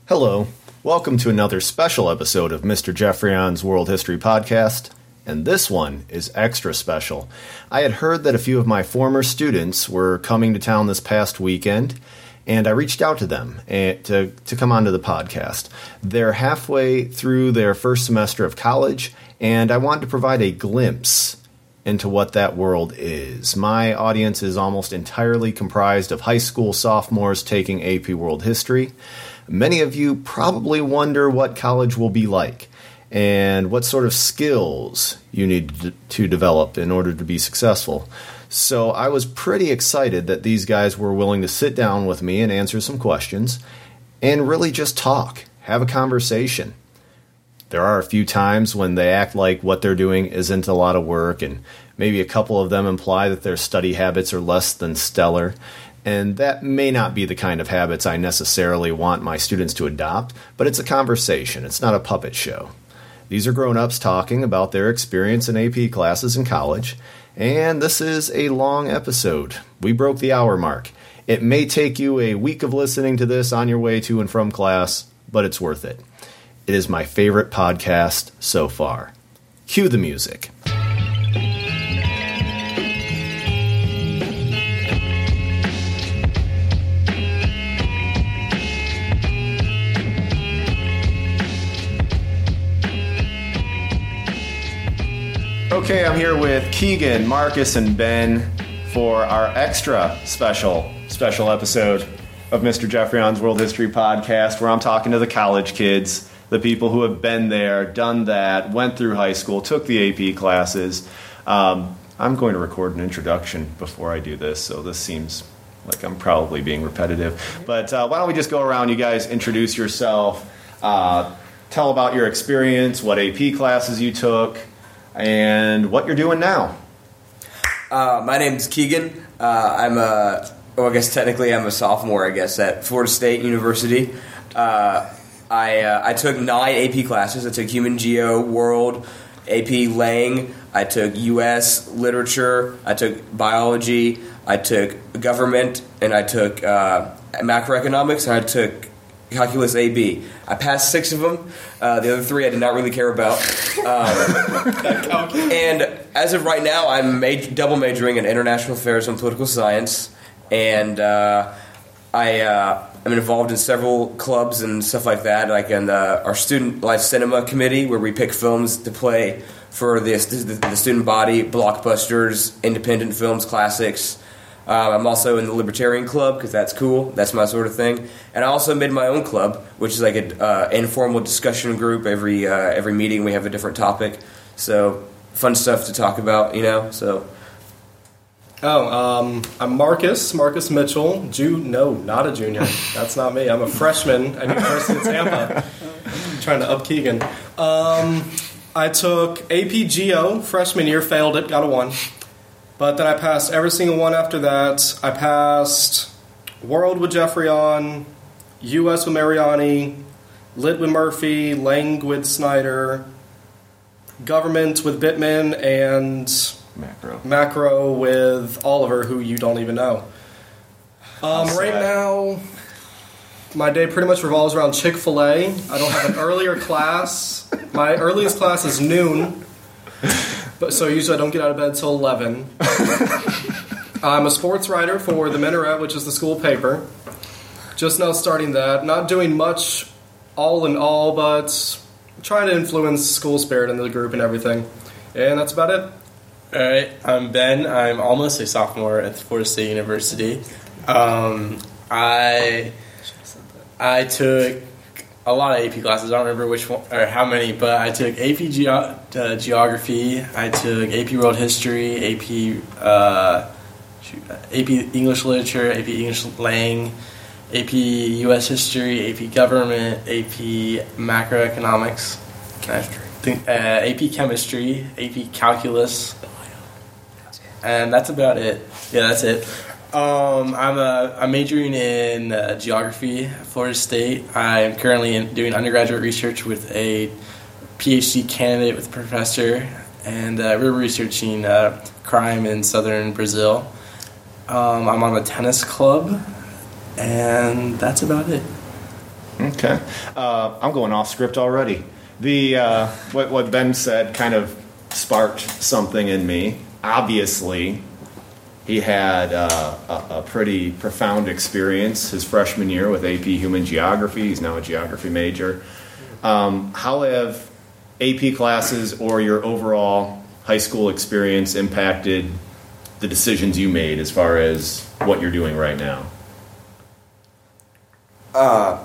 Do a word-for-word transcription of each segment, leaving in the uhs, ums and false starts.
Hello. Welcome to another special episode of Mister Jeffreyon's World History Podcast, and this one is extra special. I had heard that a few of my former students were coming to town this past weekend, and I reached out to them to, to come onto the podcast. They're halfway through their first semester of college, and I wanted to provide a glimpse into what that world is. My audience is almost entirely comprised of high school sophomores taking A P World History. Many of you probably wonder what college will be like and what sort of skills you need to develop in order to be successful. So I was pretty excited that these guys were willing to sit down with me and answer some questions and really just talk, have a conversation. There are a few times when they act like what they're doing isn't a lot of work, and maybe a couple of them imply that their study habits are less than stellar. And that may not be the kind of habits I necessarily want my students to adopt, but it's a conversation. It's not a puppet show. These are grown-ups talking about their experience in A P classes in college, and this is a long episode. We broke the hour mark. It may take you a week of listening to this on your way to and from class, but it's worth it. It is my favorite podcast so far. Cue the music. Okay, I'm here with Keegan, Marcus, and Ben for our extra special, special episode of Mister Jeffreyon's World History Podcast, where I'm talking to the college kids, the people who have been there, done that, went through high school, took the A P classes. Um, I'm going to record an introduction before I do this, so this seems like I'm probably being repetitive. But uh, why don't we just go around, you guys introduce yourself, uh, tell about your experience, what A P classes you took, and what you're doing now. Uh, my name's Keegan. Uh, I'm a, well, I guess technically I'm a sophomore, I guess, at Florida State University. Uh, I uh, I took nine A P classes. I took Human Geo, World, A P Lang. I took U S Literature. I took Biology. I took Government, and I took uh, Macroeconomics, and I took Calculus A B. I passed six of them. Uh, the other three I did not really care about. Um, and as of right now, I'm major, double majoring in International Affairs and Political Science, and uh, I uh, am involved in several clubs and stuff like that, like in the, our Student Life Cinema Committee, where we pick films to play for the, the, the student body, blockbusters, independent films, classics. Uh, I'm also in the Libertarian Club, because that's cool. That's my sort of thing. And I also made my own club, which is like an uh, informal discussion group. Every uh, every meeting we have a different topic. So fun stuff to talk about, you know. So. Oh, um, I'm Marcus, Marcus Mitchell. Ju- no, not a junior. That's not me. I'm a freshman at University of Tampa. I'm trying to up Keegan. Um, I took A P Geo freshman year, failed it, got a one. But then I passed every single one after that. I passed World with Jeffreyon, U S with Mariani, Lit with Murphy, Lang with Snyder, Government with Bittman, and Macro. Macro with Oliver, who you don't even know. Um, right now, my day pretty much revolves around Chick-fil-A. I don't have an earlier class. My earliest class is noon. But so usually I don't get out of bed until eleven. I'm a sports writer for the Minaret, which is the school paper. Just now starting that. Not doing much all in all, but trying to influence school spirit into the group and everything. And that's about it. Alright, I'm Ben. I'm almost a sophomore at Florida State University. Um, I I took a lot of A P classes. I don't remember which one or how many, but I took A P Ge- uh, Geography. I took A P World History, A P uh, shoot, A P English Literature, A P English Lang, A P U S History, A P Government, A P Macroeconomics, think, uh, A P Chemistry, A P Calculus, and that's about it. Yeah, that's it. Um, I'm a, I'm majoring in uh, geography at Florida State. I'm currently in, doing undergraduate research with a PhD candidate with a professor, and uh, we're researching uh, crime in southern Brazil. Um, I'm on the tennis club, and that's about it. Okay. Uh, I'm going off script already. The uh, what, what Ben said kind of sparked something in me. Obviously, he had uh, a, a pretty profound experience his freshman year with A P Human Geography. He's now a geography major. Um, how have A P classes or your overall high school experience impacted the decisions you made as far as what you're doing right now? Uh,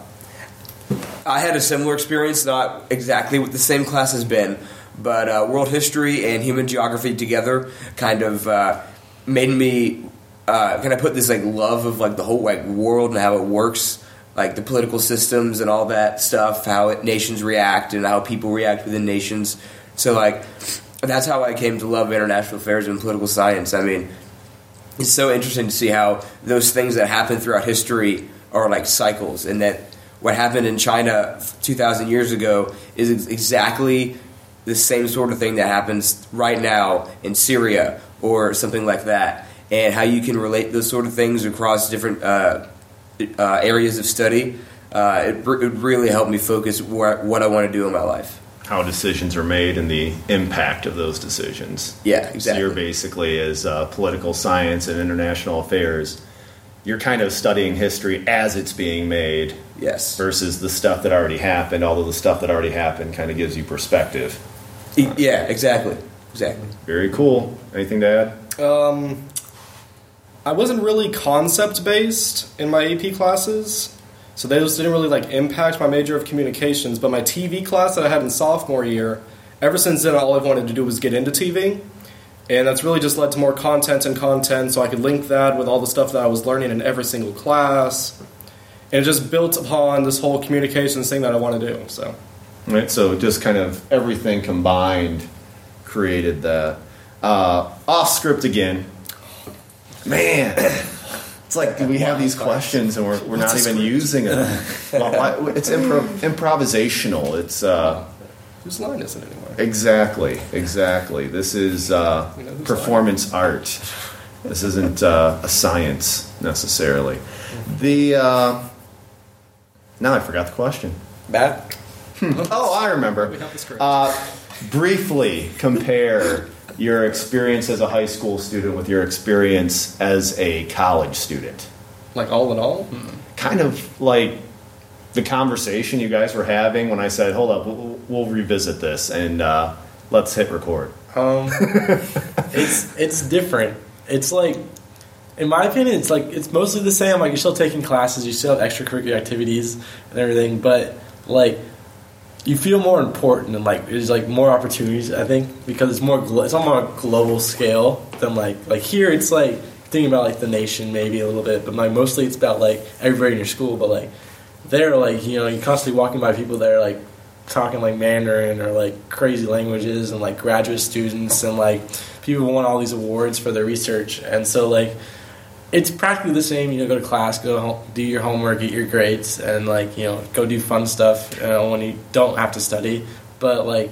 I had a similar experience, not exactly with the same class as Ben, but uh, world history and human geography together kind of uh, made me uh, kind of put this like love of like the whole like world and how it works, like the political systems and all that stuff, how it, nations react and how people react within nations. So like that's how I came to love international affairs and political science. I mean, it's so interesting to see how those things that happen throughout history are like cycles, and that what happened in China two thousand years ago is ex- exactly the same sort of thing that happens right now in Syria or something like that, and how you can relate those sort of things across different uh, uh, areas of study. Uh, it, it really helped me focus where, what I want to do in my life. How decisions are made and the impact of those decisions. Yeah, exactly. So you're basically, as uh, political science and international affairs, you're kind of studying history as it's being made. Yes. Versus the stuff that already happened, although the stuff that already happened kind of gives you perspective. Yeah, exactly. Exactly. Very cool. Anything to add? Um, I wasn't really concept-based in my A P classes, so those didn't really like impact my major of communications, but my T V class that I had in sophomore year, ever since then all I've wanted to do was get into T V, and that's really just led to more content and content, so I could link that with all the stuff that I was learning in every single class, and it just built upon this whole communications thing that I want to do. So, Right, so just kind of everything combined created that. Uh, off script again. Man, it's like we have these questions and we're, we're not even using them. Well, why, it's impro- improvisational. It's uh, whose line is it anyway? Exactly, exactly. This is uh, performance art. This isn't uh, a science necessarily. The uh, now I forgot the question. Matt? Oh, I remember. We have the script. Uh, briefly compare your experience as a high school student with your experience as a college student. Like all in all? Kind of like the conversation you guys were having when I said, hold up, we'll, we'll revisit this and uh, let's hit record. Um, it's it's different. It's like, in my opinion, it's like it's mostly the same. Like you're still taking classes, you still have extracurricular activities and everything, but like you feel more important and like there's like more opportunities. I think because it's more glo- it's on a more global scale than like like here. It's like thinking about like the nation maybe a little bit, but like mostly it's about like everybody in your school. But like they're like you know you're constantly walking by people that are like talking like Mandarin or like crazy languages and like graduate students and like people won all these awards for their research, and so like it's practically the same. You know, go to class, go home, do your homework, get your grades, and like you know go do fun stuff you know, when you don't have to study. But like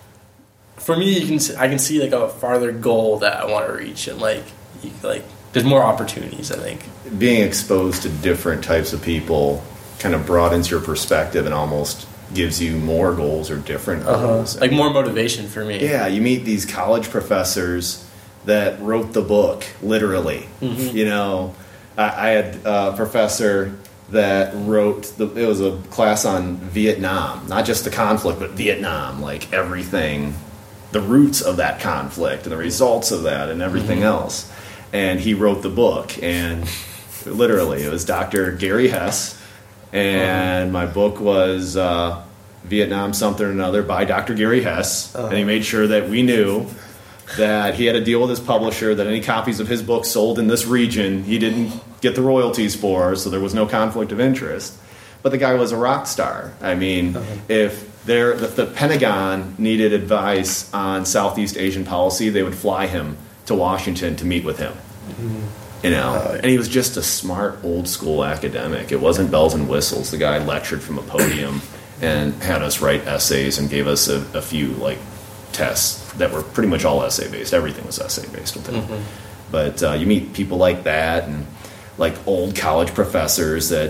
for me, you can I can see like a farther goal that I want to reach, and like you, like there's more opportunities. I think Being exposed to different types of people kind of broadens your perspective and almost gives you more goals or different goals. like more motivation for me. Yeah, you meet these college professors that wrote the book, literally. Mm-hmm. You know, I, I had a professor that wrote, the, it was a class on Vietnam, not just the conflict, but Vietnam, like everything, the roots of that conflict and the results of that and everything Mm-hmm. else. And he wrote the book, and literally, it was Doctor Gary Hess, and my book was uh, Vietnam something or another by Doctor Gary Hess, Uh-huh. and he made sure that we knew that he had a deal with his publisher that any copies of his book sold in this region he didn't get the royalties for, so there was no conflict of interest. But the guy was a rock star. I mean, Uh-huh. if there if the Pentagon needed advice on Southeast Asian policy, they would fly him to Washington to meet with him. You know, and he was just a smart old school academic. It wasn't bells and whistles. The guy lectured from a podium and had us write essays and gave us a, a few like tests that were pretty much all essay based. Everything was essay based with him. But uh, you meet people like that, and like old college professors that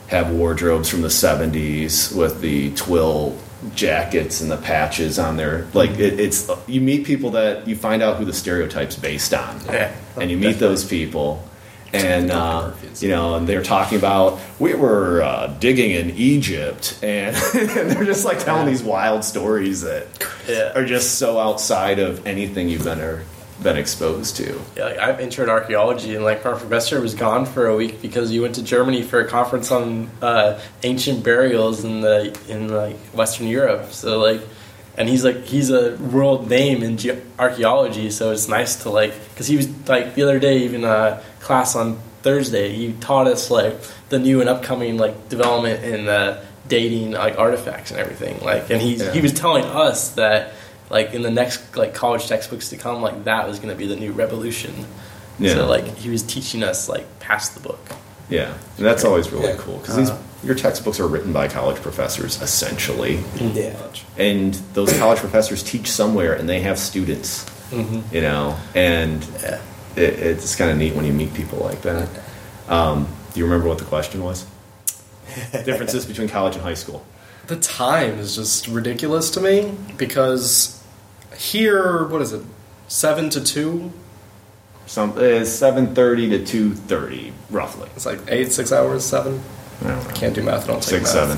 have wardrobes from the seventies with the twill jackets and the patches on there. Like it, it's you meet people that you find out who the stereotype's based on, Yeah. and you meet those people, and uh, you know, and they're talking about we were uh, digging in Egypt, and, and they're just like telling these wild stories that Yeah. are just so outside of anything you've been or been exposed to. Yeah, like I've entered archaeology, and like our professor was gone for a week because he went to Germany for a conference on uh, ancient burials in the in like Western Europe. So like, and he's like he's a world name in ge- archaeology. So it's nice to like because he was like the other day even uh, class on Thursday he taught us like the new and upcoming like development in uh, dating like artifacts and everything. Like, and he's Yeah. he was telling us that. Like in the next like college textbooks to come, like that was going to be the new revolution. Yeah. So like he was teaching us like past the book. Yeah, and that's always really Yeah. cool because these your textbooks are written by college professors essentially, Yeah. and those college professors teach somewhere and they have students, you know, and Yeah. it, it's kind of neat when you meet people like that. Um, do you remember what the question was? Differences between college and high school. The time is just ridiculous to me because here, what is it, seven to two? Some uh, seven thirty to two thirty, roughly. It's like eight, six hours, seven. I don't know. Can't do math. I don't take Six, math. seven.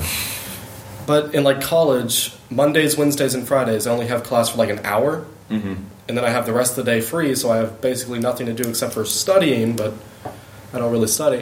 But in like college, Mondays, Wednesdays, and Fridays, I only have class for like an hour, Mm-hmm. and then I have the rest of the day free. So I have basically nothing to do except for studying, but I don't really study.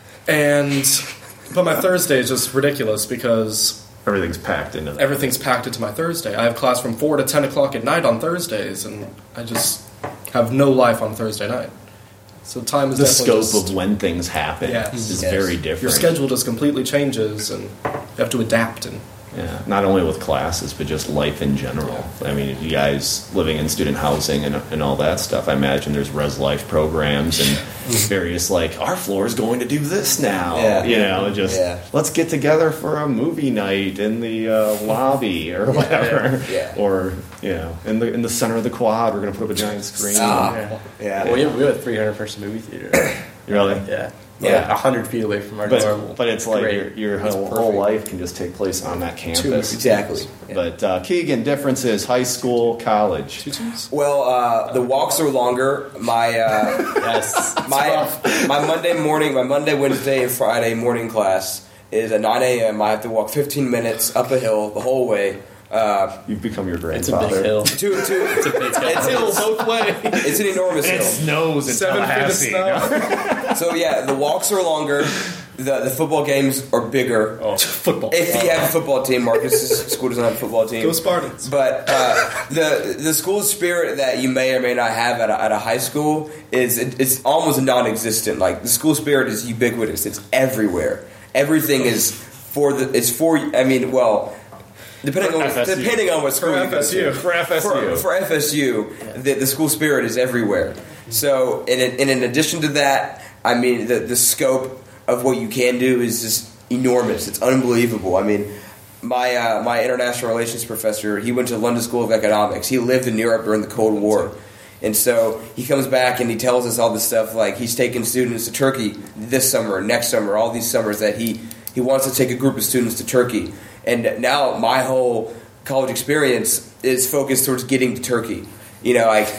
And but my Thursday is just ridiculous because Everything's packed into that. everything's packed into my Thursday. I have class from four to ten o'clock at night on Thursdays, and I just have no life on Thursday night. So time is The definitely scope just, of when things happen Yes. is Yes. very your different. schedule just completely changes, and you have to adapt. And Yeah, not only with classes, but just life in general. I mean, you guys living in student housing and, and all that stuff, I imagine there's res life programs and various, like, our floor is going to do this now. Yeah. You know, just Yeah. let's get together for a movie night in the uh, lobby or whatever. Yeah. Or, you know, in the in the center of the quad, we're going to put up a giant screen. Ah, Yeah. yeah. Well, we have, we have a three hundred person movie theater. Really? Yeah. Yeah. Like a hundred feet away from our But, dorm. but it's like Great. your, your It's whole, perfect. whole life can just take place on that campus. Exactly. Yeah. But uh, Keegan, differences, high school, college. tutus? Well, uh, the walks are longer. My uh, Yes. my my Monday morning, my Monday, Wednesday, and Friday morning class is at nine a.m. I have to walk fifteen minutes up a hill the whole way. Uh, You've become your It's a grandfather. big hill. to, to, It's a big it's, hill. it's, both ways. it's an enormous It hill. snows in Seven feet of Tallahassee. snow. So yeah, the walks are longer. The the football games are bigger. Oh, football. If you have a football team, Marcus's school doesn't have a football team. Go Spartans. But uh, the the school spirit that you may or may not have at a, at a high school is it, it's almost non-existent. Like the school spirit is ubiquitous. It's everywhere. Everything is for the. It's for. I mean, well, depending on F S U. depending on what school For you go F S U. to. For F S U. For, for F S U, the, the school spirit is everywhere. So, and in, and in addition to that, I mean, the the scope of what you can do is just enormous. It's unbelievable. I mean, my uh, my international relations professor, he went to London School of Economics. He lived in Europe during the Cold War. And so he comes back and he tells us all this stuff, like he's taking students to Turkey this summer, next summer, all these summers that he, he wants to take a group of students to Turkey. And now my whole college experience is focused towards getting to Turkey. You know, like,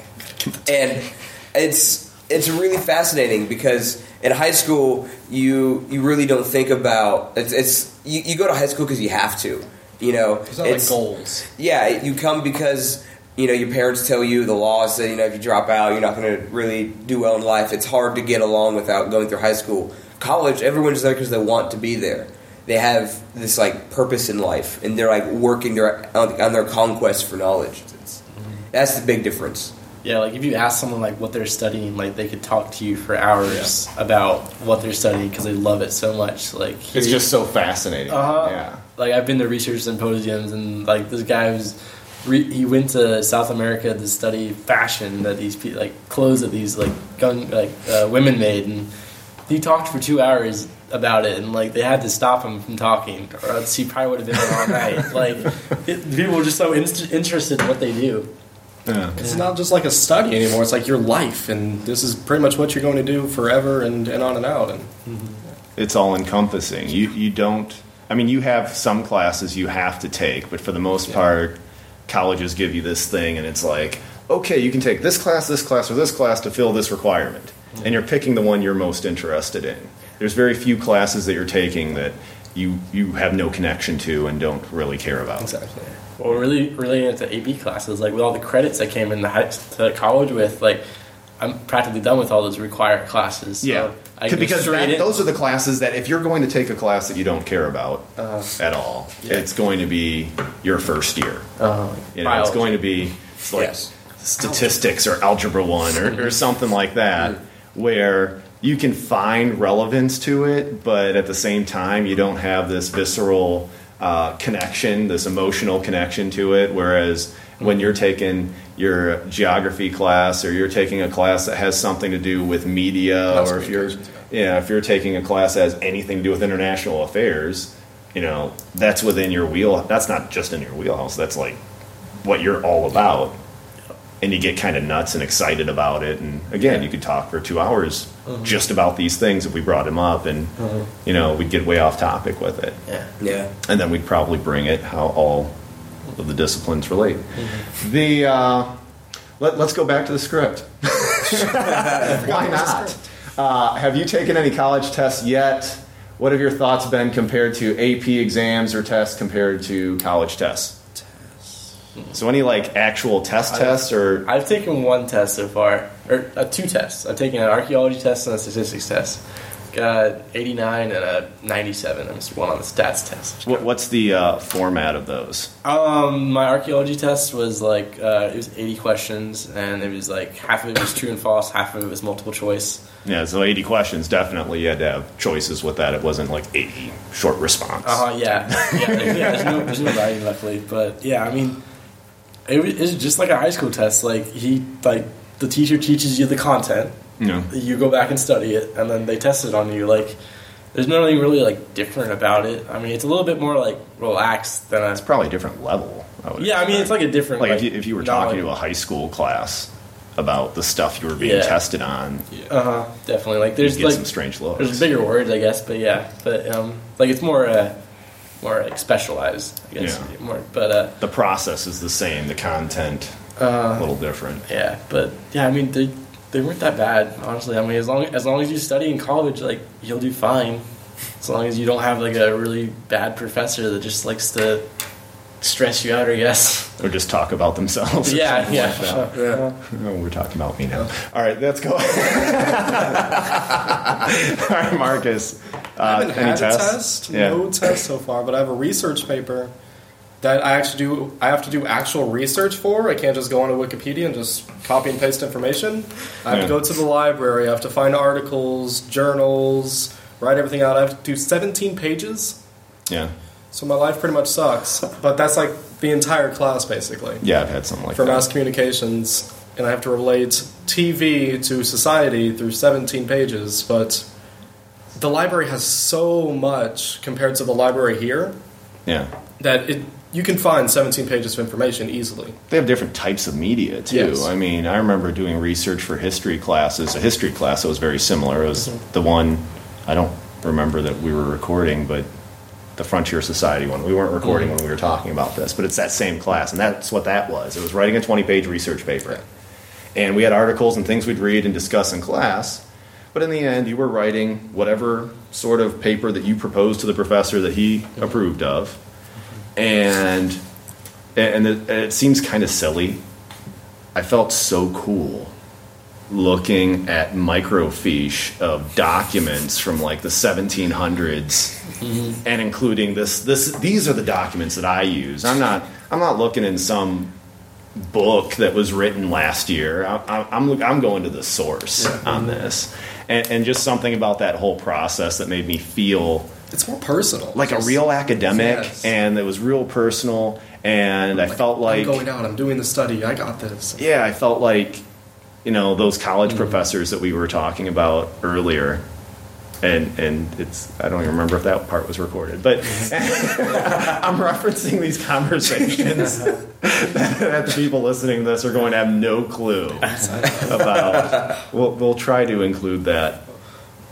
and it's it's really fascinating because in high school you you really don't think about it's, it's you, you go to high school because you have to. You know, It's not like it's goals. yeah, you come because you know your parents tell you the laws say you know if you drop out you're not going to really do well in life. It's hard to get along without going through high school. College, everyone's there because they want to be there. They have this like purpose in life, and they're like working their on, on their conquest for knowledge. It's, that's the big difference. Yeah, like if you ask someone like what they're studying, like they could talk to you for hours about what they're studying because they love it so much. Like It's just so fascinating. Uh-huh. Yeah. Like I've been to research symposiums, and like this guy was, re- he went to South America to study fashion that these pe- like clothes that these like gun like uh, women made, and he talked for two hours about it, and like they had to stop him from talking, or else he probably would have been there all night. Like it, people were just so inst- interested in what they do. Yeah. It's not just like a study anymore. It's like your life, and this is pretty much what you're going to do forever and, and on and out. And it's all encompassing. You you don't. I mean, you have some classes you have to take, but for the most yeah. part, colleges give you this thing, and it's like, okay, you can take this class, this class, or this class to fill this requirement, mm-hmm. and you're picking the one you're most interested in. There's very few classes that you're taking that you you have no connection to and don't really care about. Exactly. Well, really, really into A P classes, like with all the credits I came into high, to college with, like I'm practically done with all those required classes. So yeah, I can because that, those are the classes that if you're going to take a class that you don't care about uh, at all, yeah. it's going to be your first year. Uh, you know, it's going to be it's like yes. statistics or algebra one or, or something like that, where you can find relevance to it, but at the same time, you don't have this visceral uh, connection, this emotional connection to it. Whereas when you're taking your geography class, or you're taking a class that has something to do with media, That's or if you're, yeah, if you're taking a class that has anything to do with international affairs, you know, that's within your wheel. That's not just in your wheelhouse. That's like what you're all about. And you get kind of nuts and excited about it. And again, you could talk for two hours mm-hmm. just about these things if we brought them up, and mm-hmm. you know, we'd get way off topic with it. Yeah, yeah. And then we'd probably bring it how all of the disciplines relate. Mm-hmm. The uh, let, let's go back to the script. Why not? Uh, have you taken any college tests yet? What have your thoughts been compared to A P exams or tests compared to college tests? So any like actual test I've, tests or I've taken one test so far, or uh, two tests. I've taken an archaeology test and a statistics test. Got eighty-nine and a ninety-seven. I missed one on the stats test. What, what's the uh, format of those? Um, my archaeology test was like uh, it was eighty questions, and it was like half of it was true and false, half of it was multiple choice. Yeah, so eighty questions. Definitely, you had to have choices with that. It wasn't like eighty short response. Uh huh. Yeah. Yeah. yeah there's no there's no writing, luckily, but yeah, I mean. It was just like a high school test. Like he, like the teacher teaches you the content. Yeah. You go back and study it, and then they test it on you. Like, there's nothing really like different about it. I mean, it's a little bit more like relaxed than a. It's probably a different level. I would yeah, I mean, it's like a different. Like, like if, you, if you were talking to a high school class about the stuff you were being yeah. tested on, yeah. uh huh, definitely. Like, there's you get like some strange looks. There's bigger words, I guess, but yeah, but um, like it's more. Uh, More like specialized, I guess. Yeah. More, but uh, the process is the same. The content uh, a little different. Yeah, but yeah, I mean they they weren't that bad, honestly. I mean, as long as long as you study in college, like you'll do fine. As long as you don't have like a really bad professor that just likes to stress you out, I guess. Or just talk about themselves. Yeah, yeah. Like that. yeah. Oh, we're talking about me now. All right, let's go. All right, Marcus. Uh, I haven't any had tests? a test, Yeah. no test so far, but I have a research paper that I actually do. I have to do actual research for. I can't just go onto Wikipedia and just copy and paste information. I have Yeah. to go to the library. I have to find articles, journals, write everything out. I have to do seventeen pages. Yeah. So my life pretty much sucks. But that's like the entire class, basically. Yeah, I've had something like for that. mass communications, and I have to relate T V to society through seventeen pages, but the library has so much compared to the library here Yeah. that it you can find seventeen pages of information easily. They have different types of media, too. Yes. I mean, I remember doing research for history classes. A history class that was very similar. It was Mm-hmm. the one, I don't remember that we were recording, but the Frontier Society one. We weren't recording Mm-hmm. when we were talking about this, but it's that same class, and that's what that was. It was writing a twenty-page research paper. And we had articles and things we'd read and discuss in class, but in the end, you were writing whatever sort of paper that you proposed to the professor that he approved of. And and it, it seems kind of silly. I felt so cool looking at microfiche of documents from like the seventeen hundreds mm-hmm. and including this this these are the documents that I use. I'm not I'm not looking in some book that was written last year. I, I, I'm I'm going to the source yeah. on this, and, and just something about that whole process that made me feel it's more personal, like just, a real academic, yes. and it was real personal. And like, I felt like I'm going out. I'm doing the study. I got this. Yeah, I felt like you know those college mm-hmm. professors that we were talking about earlier. And and it's I don't even remember if that part was recorded, but I'm referencing these conversations that, that the people listening to this are going to have no clue about. We'll we'll try to include that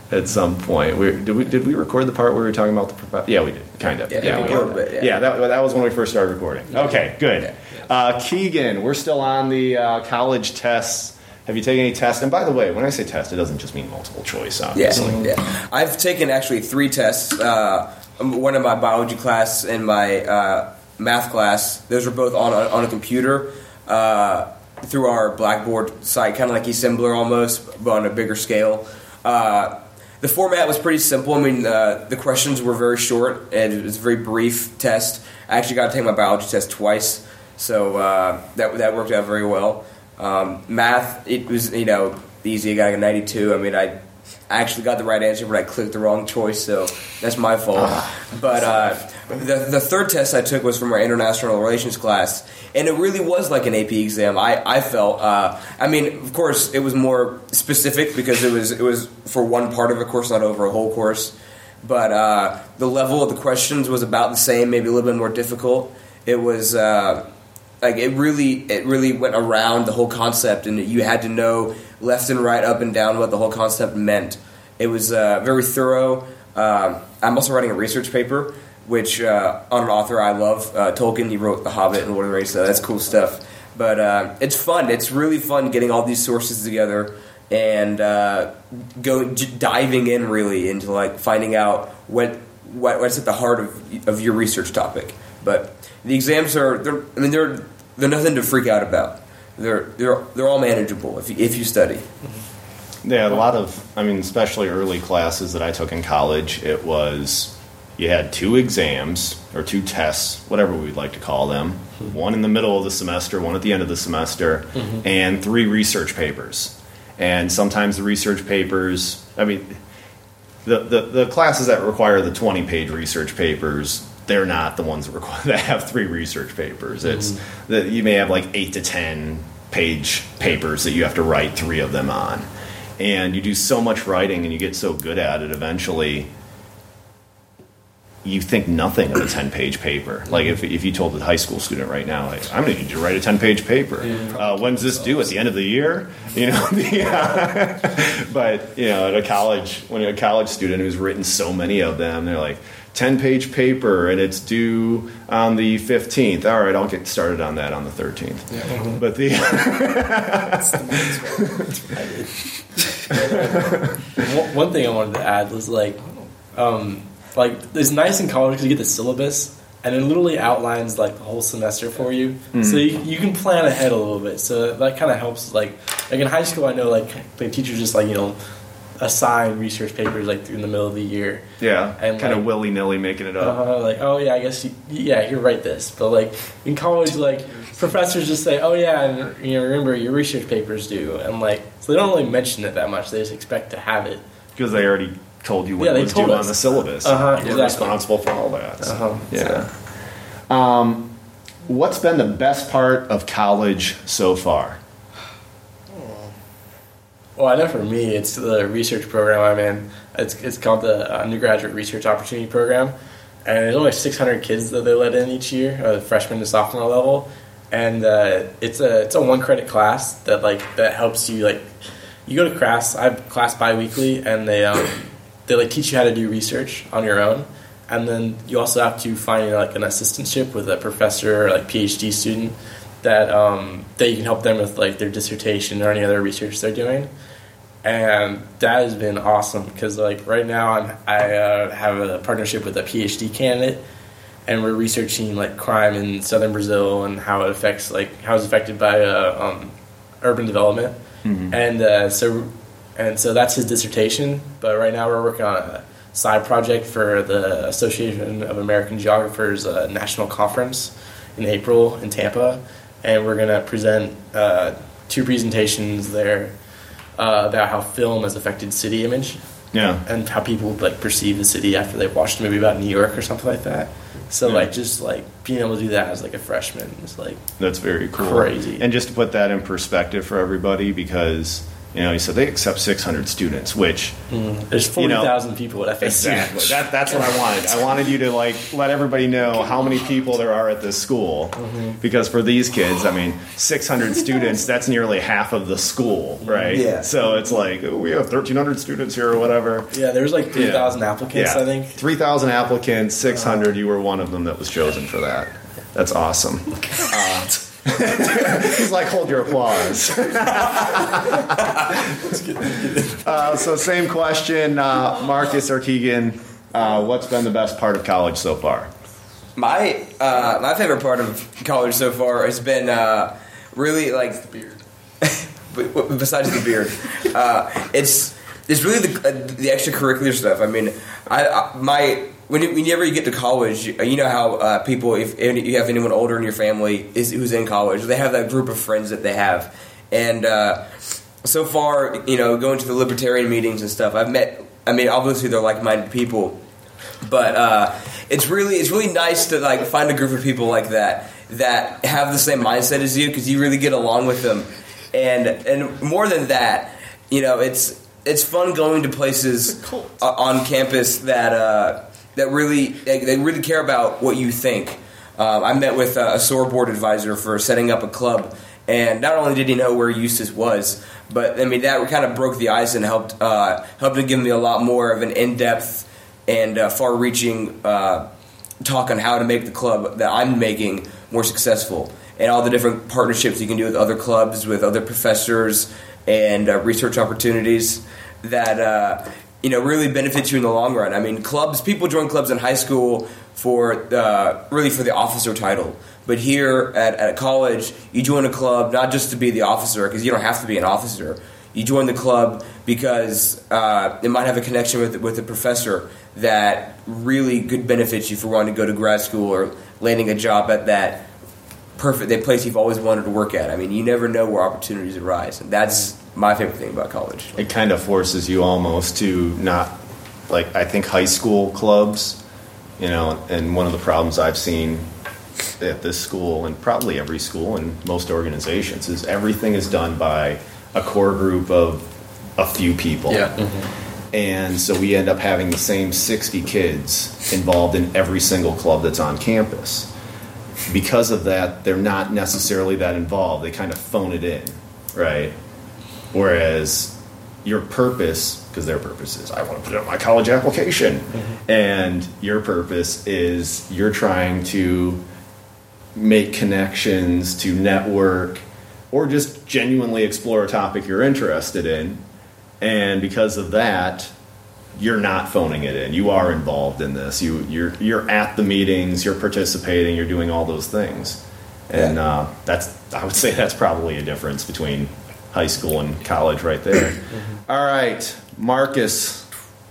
at some point. We, did we did we record the part where we were talking about the professor? Yeah, we did. Kind of. Yeah, yeah, a we little did. bit, yeah. yeah that, that was when we first started recording. Okay, good. Yeah. Uh, Keegan, we're still on the uh, college tests. Have you taken any tests? And by the way, when I say test, it doesn't just mean multiple choice, obviously. Yeah, yeah. I've taken actually three tests. Uh, one in my biology class and my uh, math class. Those were both on a, on a computer uh, through our Blackboard site, kind of like eSembler almost, but on a bigger scale. Uh, the format was pretty simple. I mean, uh, the questions were very short, and it was a very brief test. I actually got to take my biology test twice, so uh, that that worked out very well. Um, math, it was, you know, easy. I got a ninety-two. I mean, I, I actually got the right answer, but I clicked the wrong choice, so that's my fault. But uh, the the third test I took was from our international relations class, and it really was like an A P exam. I I felt. Uh, I mean, of course, it was more specific because it was it was for one part of a course, not over a whole course. But uh, the level of the questions was about the same, maybe a little bit more difficult. It was. Uh, Like it really, it really went around the whole concept, and you had to know left and right, up and down what the whole concept meant. It was uh, very thorough. Uh, I'm also writing a research paper, which uh, on an author I love, uh, Tolkien. He wrote The Hobbit and Lord of the Rings, so that's cool stuff. But uh, it's fun. It's really fun getting all these sources together and uh, go j- diving in really into like finding out what, what what's at the heart of of your research topic. But the exams are, they're, I mean, they're they're nothing to freak out about. They're they're they're all manageable if you, if you study. Yeah, a lot of, I mean, especially early classes that I took in college, it was, you had two exams, or two tests, whatever we'd like to call them, mm-hmm. one in the middle of the semester, one at the end of the semester, mm-hmm. and three research papers. And sometimes the research papers, I mean, the, the, the classes that require the twenty-page research papers, they're not the ones that, require, that have three research papers. It's mm-hmm. that you may have like eight to ten page papers that you have to write three of them on, and you do so much writing and you get so good at it. Eventually, you think nothing of a ten page paper. Like if if you told a high school student right now, like I'm going to need you to write a ten page paper. Yeah, uh, when's this due? At the end of the year? You know. Yeah. But you know, at a college, when you're a college student who's written so many of them, they're like, ten-page paper, and it's due on the fifteenth. All right, I'll get started on that on the thirteenth. Yeah. Mm-hmm. But the... That's the one thing I wanted to add was, like, um, like it's nice in college because you get the syllabus, and it literally outlines, like, the whole semester for you. Mm-hmm. So you, you can plan ahead a little bit. So that kind of helps. Like, like in high school, I know, like, the teachers just, like, you know, assign research papers like in the middle of the year. Yeah, and kind like, of willy nilly making it up. Uh, like, oh yeah, I guess you, yeah, here write this. But like in college, like professors just say, oh yeah, and you know, remember your research papers due, and like so they don't really mention it that much. They just expect to have it because they already told you what yeah, it was due us. on the syllabus. Uh-huh, You're exactly. responsible for all that. So. Uh-huh, yeah. So. Um, what's been the best part of college so far? Well, I know for me, it's the research program I'm in. It's it's called the Undergraduate Research Opportunity Program, and there's only six hundred kids that they let in each year, uh, freshman to sophomore level, and uh, it's a it's a one credit class that like that helps you like you go to class. I have class biweekly, and they um they like teach you how to do research on your own, and then you also have to find like an assistantship with a professor or like PhD student that um that you can help them with like their dissertation or any other research they're doing. And that has been awesome because, like, right now I'm, I uh, have a partnership with a PhD candidate, and we're researching like crime in southern Brazil and how it affects, like, how it's affected by uh, um, urban development. Mm-hmm. And uh, so, and so that's his dissertation. But right now we're working on a side project for the Association of American Geographers uh, National Conference in April in Tampa, and we're gonna present uh, two presentations there. Uh, about how film has affected city image, yeah, and how people like perceive the city after they've watched a movie about New York or something like that. So yeah. like just like being able to do that as like a freshman is like that's very cool, crazy. And just to put that in perspective for everybody, because You know, he said they accept six hundred students, which Mm. There's You forty know, thousand people at F S U. exactly that that's what I wanted. I wanted you to like let everybody know how many people there are at this school, Mm-hmm. because for these kids, I mean, six hundred students, that's nearly half of the school, right? Yeah. So it's like oh, we have thirteen hundred students here or whatever. Yeah, there's like three thousand Yeah. applicants, Yeah. I think. three thousand applicants, six hundred. You were one of them that was chosen for that. That's awesome. Uh, he's like, hold your applause. uh, so, same question, uh, Marcus or Keegan. Uh, what's been the best part of college so far? My uh, my favorite part of college so far has been uh, really like the beard. Besides the beard, uh, it's it's really the uh, the extracurricular stuff. I mean, I, I my when you, whenever you get to college, you, you know how uh, people, if any, you have anyone older in your family is who's in college, they have that group of friends that they have, and uh, so far, you know, going to the libertarian meetings and stuff, I've met. I mean, obviously they're like-minded people, but uh, it's really it's really nice to like find a group of people like that that have the same mindset as you, because you really get along with them, and and more than that, you know, it's it's fun going to places uh, on campus that uh, that really they, they really care about what you think. Uh, I met with uh, a S O R board advisor for setting up a club, and not only did he know where Eustis was, but I mean that kind of broke the ice and helped uh, helped to give me a lot more of an in-depth and uh, far-reaching uh, talk on how to make the club that I'm making more successful, and all the different partnerships you can do with other clubs, with other professors, and uh, research opportunities that uh, you know really benefit you in the long run. I mean, clubs people join clubs in high school for uh, really for the officer title. But here at, at college, you join a club not just to be the officer, because you don't have to be an officer. You join the club because uh, it might have a connection with with a professor that really could benefit you for wanting to go to grad school or landing a job at that perfect that place you've always wanted to work at. I mean, you never know where opportunities arise, and that's my favorite thing about college. It kind of forces you almost to not, like, I think high school clubs, you know, and one of the problems I've seen at this school and probably every school and most organizations is everything is done by a core group of a few people. Yeah. Mm-hmm. And so we end up having the same sixty kids involved in every single club that's on campus. Because of that, they're not necessarily that involved. They kind of phone it in, right? Whereas your purpose, because their purpose is, I want to put it on my college application. Mm-hmm. And your purpose is you're trying to make connections, to network, or just genuinely explore a topic you're interested in. And because of that, you're not phoning it in. You are involved in this. You, you're you're at the meetings. You're participating. You're doing all those things. And uh, that's I would say that's probably a difference between high school and college right there. Mm-hmm. All right, Marcus.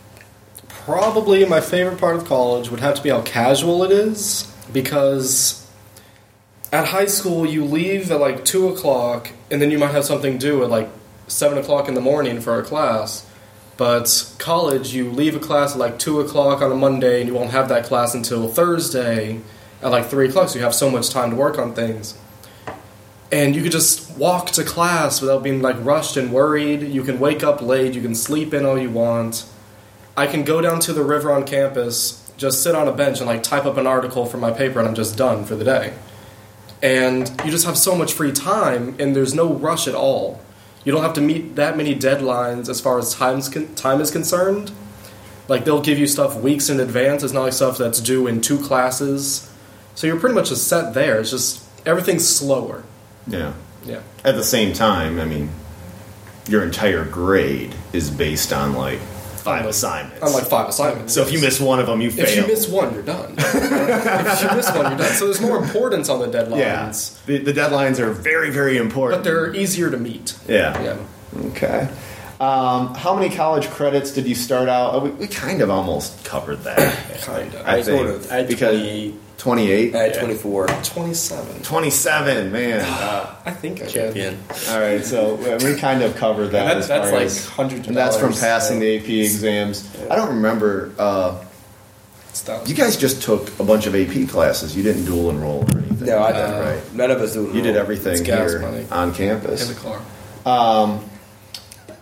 Probably my favorite part of college would have to be how casual it is, because at high school you leave at like two o'clock and then you might have something due at like seven o'clock in the morning for a class. But college, you leave a class at like two o'clock on a Monday and you won't have that class until Thursday at like three o'clock, so you have so much time to work on things. And you could just walk to class without being like rushed and worried. You can wake up late, you can sleep in all you want. I can go down to the river on campus, just sit on a bench and like type up an article for my paper, and I'm just done for the day. And you just have so much free time, and there's no rush at all. You don't have to meet that many deadlines as far as time's con- time is concerned. Like, they'll give you stuff weeks in advance. It's not like stuff that's due in two classes. So you're pretty much just set there. It's just, everything's slower. Yeah. Yeah. At the same time, I mean, your entire grade is based on like five like, assignments. On like five assignments. So if you miss one of them, you fail. If you miss one, you're done. If you miss one, you're done. So there's more importance on the deadlines. Yeah. The, the deadlines are very, very important. But they're easier to meet. Yeah. Yeah. Okay. Um, how many college credits did you start out? Oh, we, we kind of almost covered that. Kind of. I I think. sort of. I had Because twenty-eight. twenty-eight? I had twenty-four. twenty-seven. twenty-seven, man. Uh, I think I can. Champion. all right, so uh, we kind of covered that. And that- as that's far like as, hundreds of and that's from dollars. passing the A P exams. I don't remember. Uh, It's that. you guys just took a bunch of A P classes. You didn't dual enroll or anything. No, I like that, didn't. right? None of us do. You did everything It's gas here money. on campus. In the car. Um,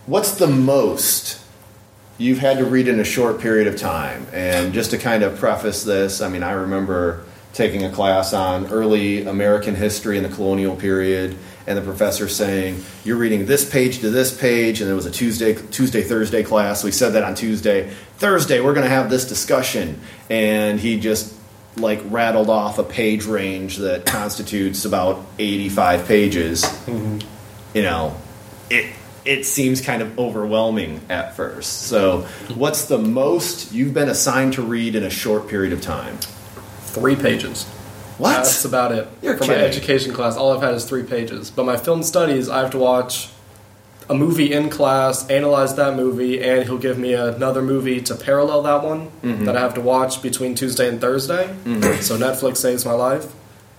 what's the most you've had to read in a short period of time? And just to kind of preface this, I mean, I remember taking a class on early American history in the colonial period, and the professor saying, you're reading this page to this page, and it was a Tuesday, Tuesday, Thursday class. We said that on Tuesday. Thursday, we're going to have this discussion. And he just, like, rattled off a page range that constitutes about eighty-five pages. Mm-hmm. You know, it it seems kind of overwhelming at first. So what's the most you've been assigned to read in a short period of time? Three pages. What? That's about it. You're For kidding. my education class, all I've had is three pages. But my film studies, I have to watch a movie in class, analyze that movie, and he'll give me another movie to parallel that one mm-hmm. that I have to watch between Tuesday and Thursday. Mm-hmm. So Netflix saves my life.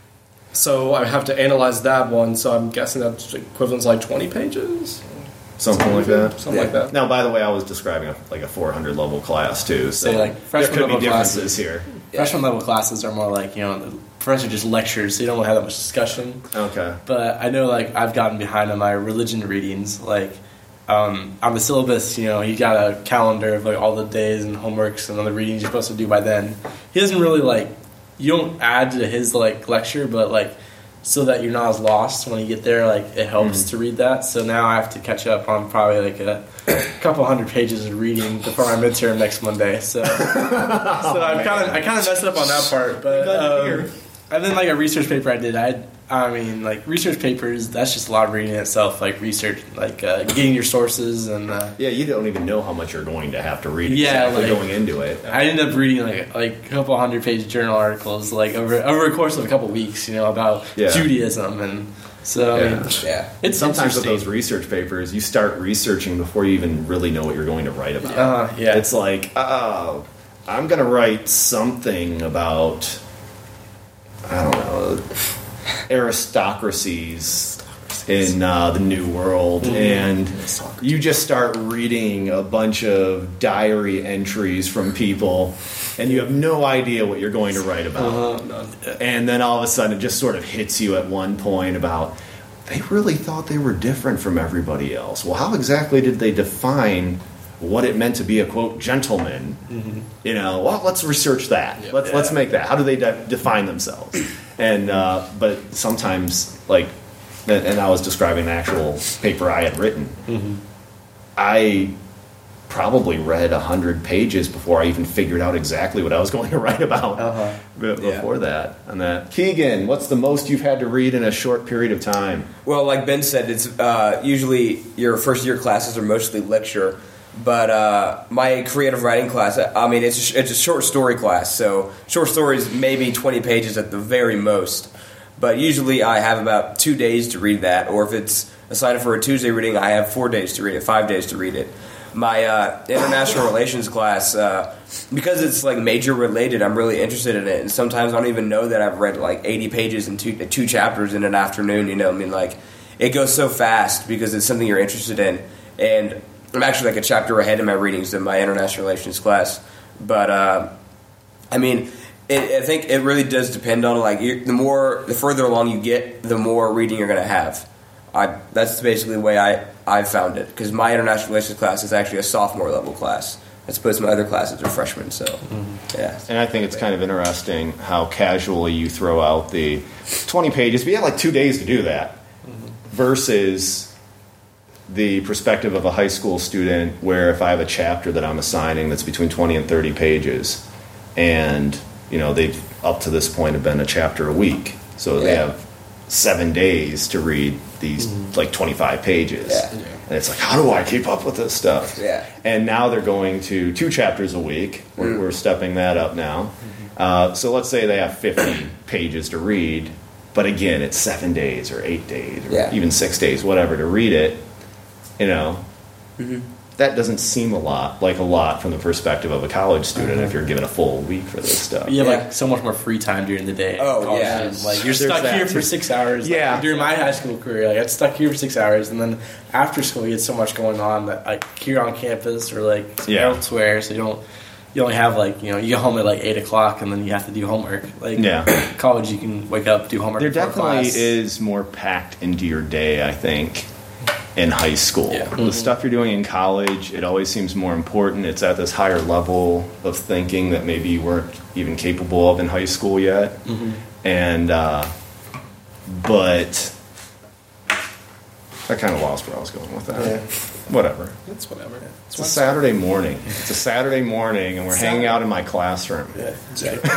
So I have to analyze that one, so I'm guessing that's equivalent to like twenty pages? Something like that. Something yeah. like that. Now, by the way, I was describing a, like a four hundred level class too, so, so like there freshman could be level differences classes, here. Freshman level classes are more like, you know, the professor just lectures, so you don't really have that much discussion. Okay. But I know, like, I've gotten behind on my religion readings. Like, um, on the syllabus, you know, he got a calendar of like all the days and homeworks and other readings you're supposed to do by then. He doesn't really like. You don't add to his like lecture, but like. So that you're not as lost when you get there, like it helps mm. to read that. So now I have to catch up on probably like a couple hundred pages of reading before my midterm next Monday. So, so I kind of I kind of messed up on that part. But um, and then like a research paper I did, I I mean like research papers. That's just a lot of reading in itself. Like research, like uh, getting your sources and uh, yeah, you don't even know how much you're going to have to read. Yeah, exactly like, going into it. I ended up reading like like a couple hundred page journal articles like over over a course of a couple weeks. You know about yeah. Judaism and. So yeah. I mean, yeah, it's sometimes with those research papers, you start researching before you even really know what you're going to write about. Uh, yeah, it's like, oh, I'm going to write something about, I don't know, aristocracies in uh, the New World, mm-hmm. and you just start reading a bunch of diary entries from people. And you have no idea what you're going to write about. Uh-huh. And then all of a sudden it just sort of hits you at one point about, they really thought they were different from everybody else. Well, how exactly did they define what it meant to be a, quote, gentleman? Mm-hmm. You know, well, let's research that. Yep. Let's yeah. let's make that. How do they de- define themselves? And uh, but sometimes, like, and I was describing an actual paper I had written, mm-hmm. I... probably read a hundred pages before I even figured out exactly what I was going to write about uh-huh. before yeah. that. And that, Keegan, what's the most you've had to read in a short period of time? Well, like Ben said, it's uh, usually your first year classes are mostly lecture, but uh, my creative writing class, I mean, it's a, it's a short story class, so short stories maybe twenty pages at the very most. But usually I have about two days to read that, or if it's assigned for a Tuesday reading, I have four days to read it, five days to read it. My uh, international relations class, uh, because it's like major related, I'm really interested in it. And sometimes I don't even know that I've read like eighty pages in two, two chapters in an afternoon. You know, I mean, like it goes so fast because it's something you're interested in. And I'm actually like a chapter ahead in my readings in my international relations class. But uh, I mean, it, I think it really does depend on like you, the more, the further along you get, the more reading you're going to have. I, that's basically the way I, I found it, because my international relations class is actually a sophomore level class, as opposed to my other classes are freshmen. So, mm-hmm. yeah. And I think it's kind of interesting how casually you throw out the twenty pages, but you have like two days to do that, mm-hmm. versus the perspective of a high school student where if I have a chapter that I'm assigning that's between twenty and thirty pages, and, you know, they've up to this point have been a chapter a week, so yeah. they have seven days to read these mm-hmm. like twenty-five pages. Yeah. And it's like, how do I keep up with this stuff? Yeah. And now they're going to two chapters a week. We're, mm-hmm. we're stepping that up now. Mm-hmm. Uh, so let's say they have fifty pages to read, but again, it's seven days or eight days or yeah. even six days, whatever, to read it. You know, mm-hmm. that doesn't seem a lot, like a lot from the perspective of a college student mm-hmm. if you're given a full week for this stuff. You have yeah. like so much more free time during the day. Oh yeah, like you're stuck here for six hours. Yeah, like, during my high school career, like I got stuck here for six hours, and then after school, you had so much going on that like here on campus or like yeah. elsewhere, so you don't. You only have like you know you get home at like eight o'clock and then you have to do homework. Like yeah. college, you can wake up, do homework. There before definitely class. is more packed into your day, I think. in high school. Yeah. The Mm-hmm. stuff you're doing in college, it always seems more important. It's at this higher level of thinking that maybe you weren't even capable of in high school yet. Mm-hmm. And, uh, but I kind of lost where I was going with that. Yeah. Whatever. It's whatever. It's a Saturday morning. It's a Saturday morning, and we're hanging out in my classroom. Yeah, exactly.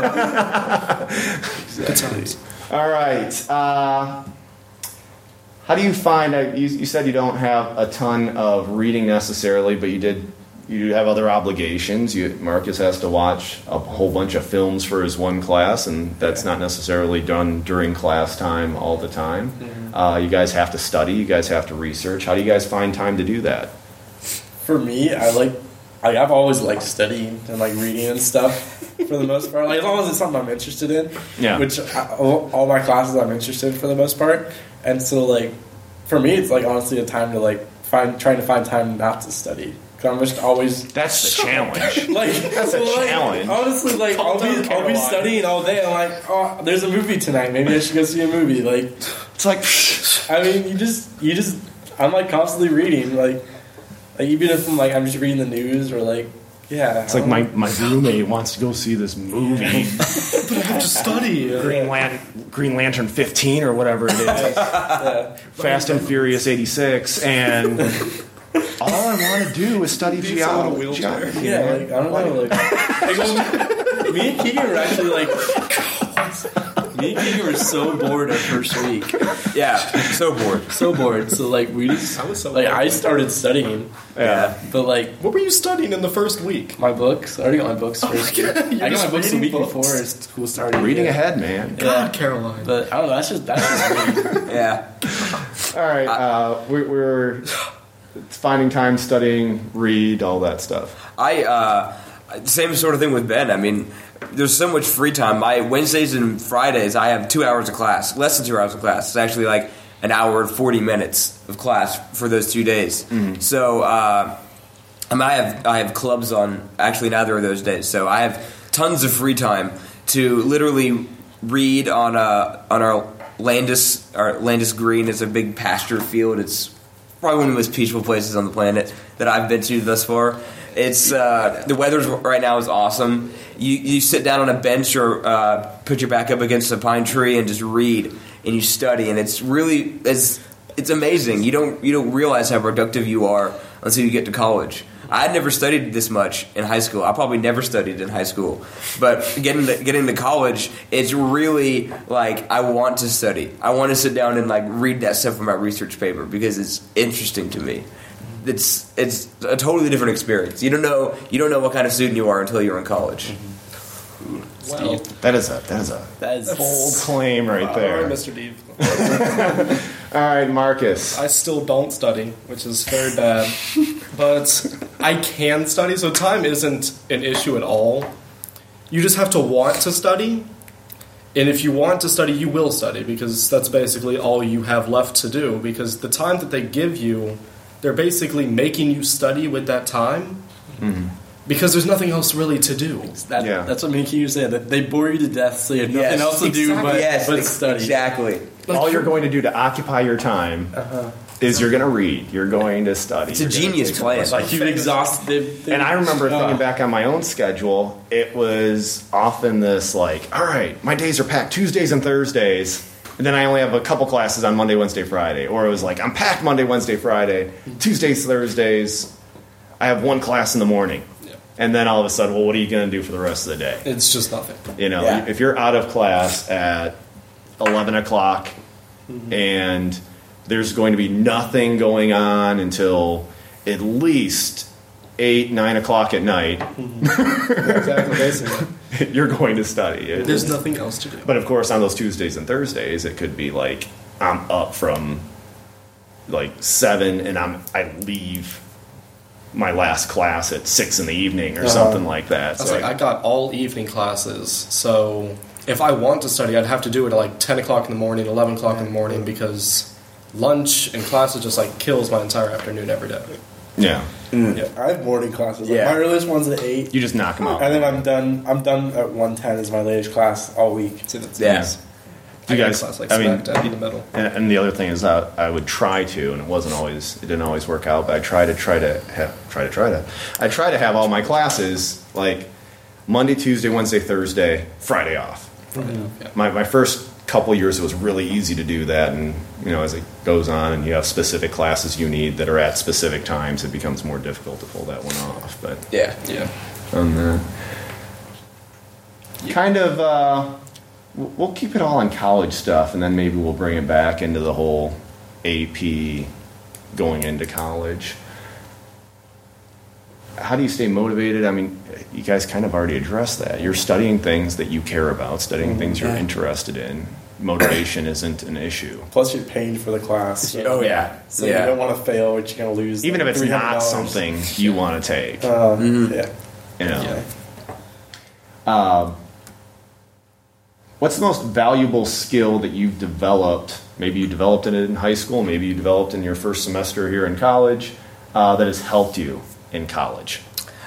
Good times. All right. Uh, how do you find? Uh, you, you said you don't have a ton of reading necessarily, but you did. You have other obligations. You, Marcus has to watch a whole bunch of films for his one class, and that's not necessarily done during class time all the time. Mm-hmm. Uh, you guys have to study. You guys have to research. How do you guys find time to do that? For me, I like, like I've always liked studying and like reading and stuff for the most part. Like as long as it's something I'm interested in, Yeah. Which I, all, all my classes I'm interested in for the most part, and so like for me, it's like honestly a time to like find trying to find time not to study. Cause I'm just always That's the challenge. like That's a like, challenge. Honestly, like I'll be I'll be Caroline. studying all day. I'm like, oh, there's a movie tonight. Maybe I should go see a movie. Like, It's like I mean, you just you just I'm like constantly reading. Like, like even if I'm like I'm just reading the news or like yeah. it's like my, my roommate wants to go see this movie, But I have to study. Green, Lan- Green Lantern fifteen or whatever it is, yeah. Fast and Furious eighty-six, and all I want to do is study Beats out a geology. wheelchair. geography, Yeah, man. like, I don't know, like, like well, me and Keegan were actually like, me and Keegan were so bored our first week, Yeah, so bored. so bored. So like we just, I was so like bored. I started studying, Yeah. but like What were you studying in the first week? my books, I already got my books first. God, I you're got just my books a reading week books. before school started. Reading yeah. ahead, man. God, Caroline. But I don't know. That's just that's just me. Yeah. All right, uh, we're, we're finding time, studying, read, all that stuff. I uh, same sort of thing with Ben. I mean, there's so much free time. My Wednesdays and Fridays, I have two hours of class, less than two hours of class. It's actually like an hour and forty minutes of class for those two days. So uh, I mean, I have I have clubs on actually neither of those days. So I have tons of free time to literally read on uh, on our Landis. Our Landis Green is a big pasture field. It's probably one of the most peaceful places on the planet that I've been to thus far. It's uh, the weather right now is awesome. You you sit down on a bench or uh, put your back up against a pine tree and just read and you study, and it's really it's it's amazing. You don't you don't realize how productive you are until you get to college. I had never studied this much in high school. I probably never studied in high school, but getting to, getting to college, it's really like I want to study. I want to sit down and like read that stuff from my research paper because it's interesting to me. It's it's a totally different experience. You don't know you don't know what kind of student you are until you're in college. Well, That is a that is a That is bold claim right all there. right, Mister Deeve. All right, Marcus. I still don't study, which is very bad. But I can study, so time isn't an issue at all. You just have to want to study. And if you want to study, you will study, because that's basically all you have left to do. Because the time that they give you, they're basically making you study with that time. Mm-hmm. Because there's nothing else really to do. that, Yeah. That's what me and Keegan said. That they bore you to death, so you have nothing Yes, else to do exactly. but, yes, but ex- study. exactly. All you're going to do to occupy your time is you're going to read. You're going to study. It's a You're gonna genius take plan. courses. Like you've exhausted. And I remember Uh, thinking back on my own schedule, it was often this like, all right, my days are packed Tuesdays and Thursdays, and then I only have a couple classes on Monday, Wednesday, Friday. Or it was like, I'm packed Monday, Wednesday, Friday, Tuesdays, Thursdays, I have one class in the morning. Yeah. And then all of a sudden, well, what are you going to do for the rest of the day? It's just nothing. You know, Yeah. if you're out of class at eleven o'clock and there's going to be nothing going on until at least eight, nine o'clock at night, Exactly, basically. you're going to study. It- There's nothing else to do. But of course, on those Tuesdays and Thursdays, it could be like I'm up from like seven and I'm I leave my last class at six in the evening or Uh-huh. something like that. I was So like, I- I got all evening classes, so if I want to study, I'd have to do it at like ten o'clock in the morning, eleven o'clock in the morning, because lunch and classes just like kills my entire afternoon every day. yeah, Yeah. I have morning classes. Like, Yeah. My earliest one's at eight, you just knock them out. and then I'm done. I'm done at one ten is my latest class all week. See, that's Yeah. nice. Do you guys? Class, like, I mean, smack dab in the middle. And, and the other thing is that I would try to, and it wasn't always, it didn't always work out. But I try to try to have, try to try to, I try to have all my classes like Monday, Tuesday, Wednesday, Thursday, Friday off. Mm-hmm. Yeah. My my first couple years, it was really easy to do that, and you know, as it goes on, and you have specific classes you need that are at specific times, it becomes more difficult to pull that one off. But Yeah. Yeah. on the kind of. Uh, We'll keep it all on college stuff, and then maybe we'll bring it back into the whole A P going into college. How do you stay motivated? I mean, you guys kind of already addressed that. You're studying things that you care about, studying things you're interested in. Motivation isn't an issue. Plus, you're paying for the class. So, Oh yeah. so yeah. you don't want to fail, but you're going to lose. Even like, if it's three hundred not dollars. something you want to take. Uh, Mhm. Yeah. You know. Yeah. Um, what's the most valuable skill that you've developed? Maybe you developed it in high school, maybe you developed in your first semester here in college, uh, that has helped you in college.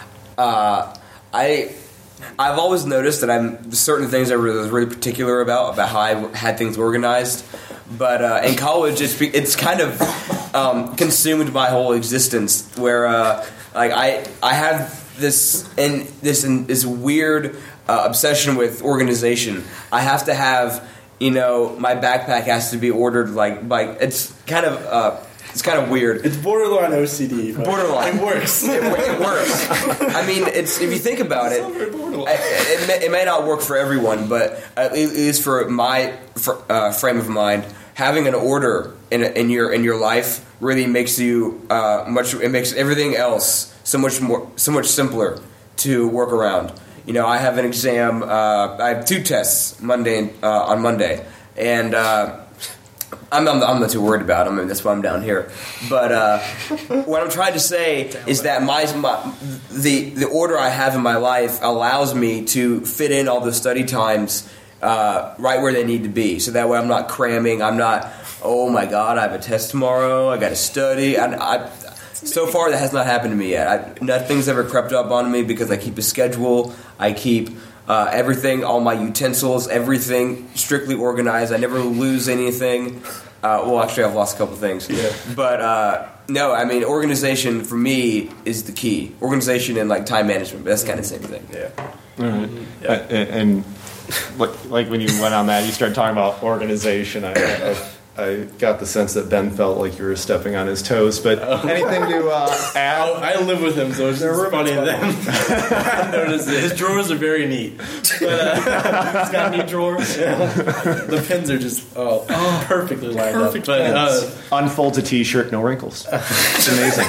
Uh, I I've always noticed that I'm certain things I was really particular about about how I had things organized, but uh, in college it's be- it's kind of um, consumed my whole existence. Where uh, like I I have this and this in, this weird uh, obsession with organization. I have to have you know my backpack has to be ordered like like it's kind of. Uh, It's kind of weird. It's borderline O C D. But Borderline. It works. It, it works. I mean, it's if you think about it, I, it, may, it may not work for everyone, but at least for my for, uh, frame of mind, having an order in in your in your life really makes you uh, much. It makes everything else so much more so much simpler to work around. You know, I have an exam. Uh, I have two tests Monday uh, on Monday, and. Uh, I'm, I'm, I'm not too worried about them, and that's why I'm down here. But uh, what I'm trying to say is that my, my the the order I have in my life allows me to fit in all the study times uh, right where they need to be. So that way, I'm not cramming. I'm not. Oh my God, I have a test tomorrow. I got to study. And I, so far, that has not happened to me yet. I, nothing's ever crept up on me because I keep a schedule. I keep. Uh, everything, all my utensils, everything strictly organized. I never lose anything. Uh, well, actually, I've lost a couple things. Yeah. But uh, no, I mean, organization for me is the key. Organization and like time management. But that's kind of the same thing. Yeah. Mm-hmm. Yeah. Uh, and, and like, like when you went on that, you started talking about organization. I, I, I got the sense that Ben felt like you were stepping on his toes. But Oh. anything to uh, add? Oh, I live with him, so it's just funny to them. I noticed it. His drawers are very neat. But, uh, It's got neat drawers. the pins are just oh, perfectly lined Perfect up. But, pins. uh, Unfolds a T-shirt, no wrinkles. It's amazing.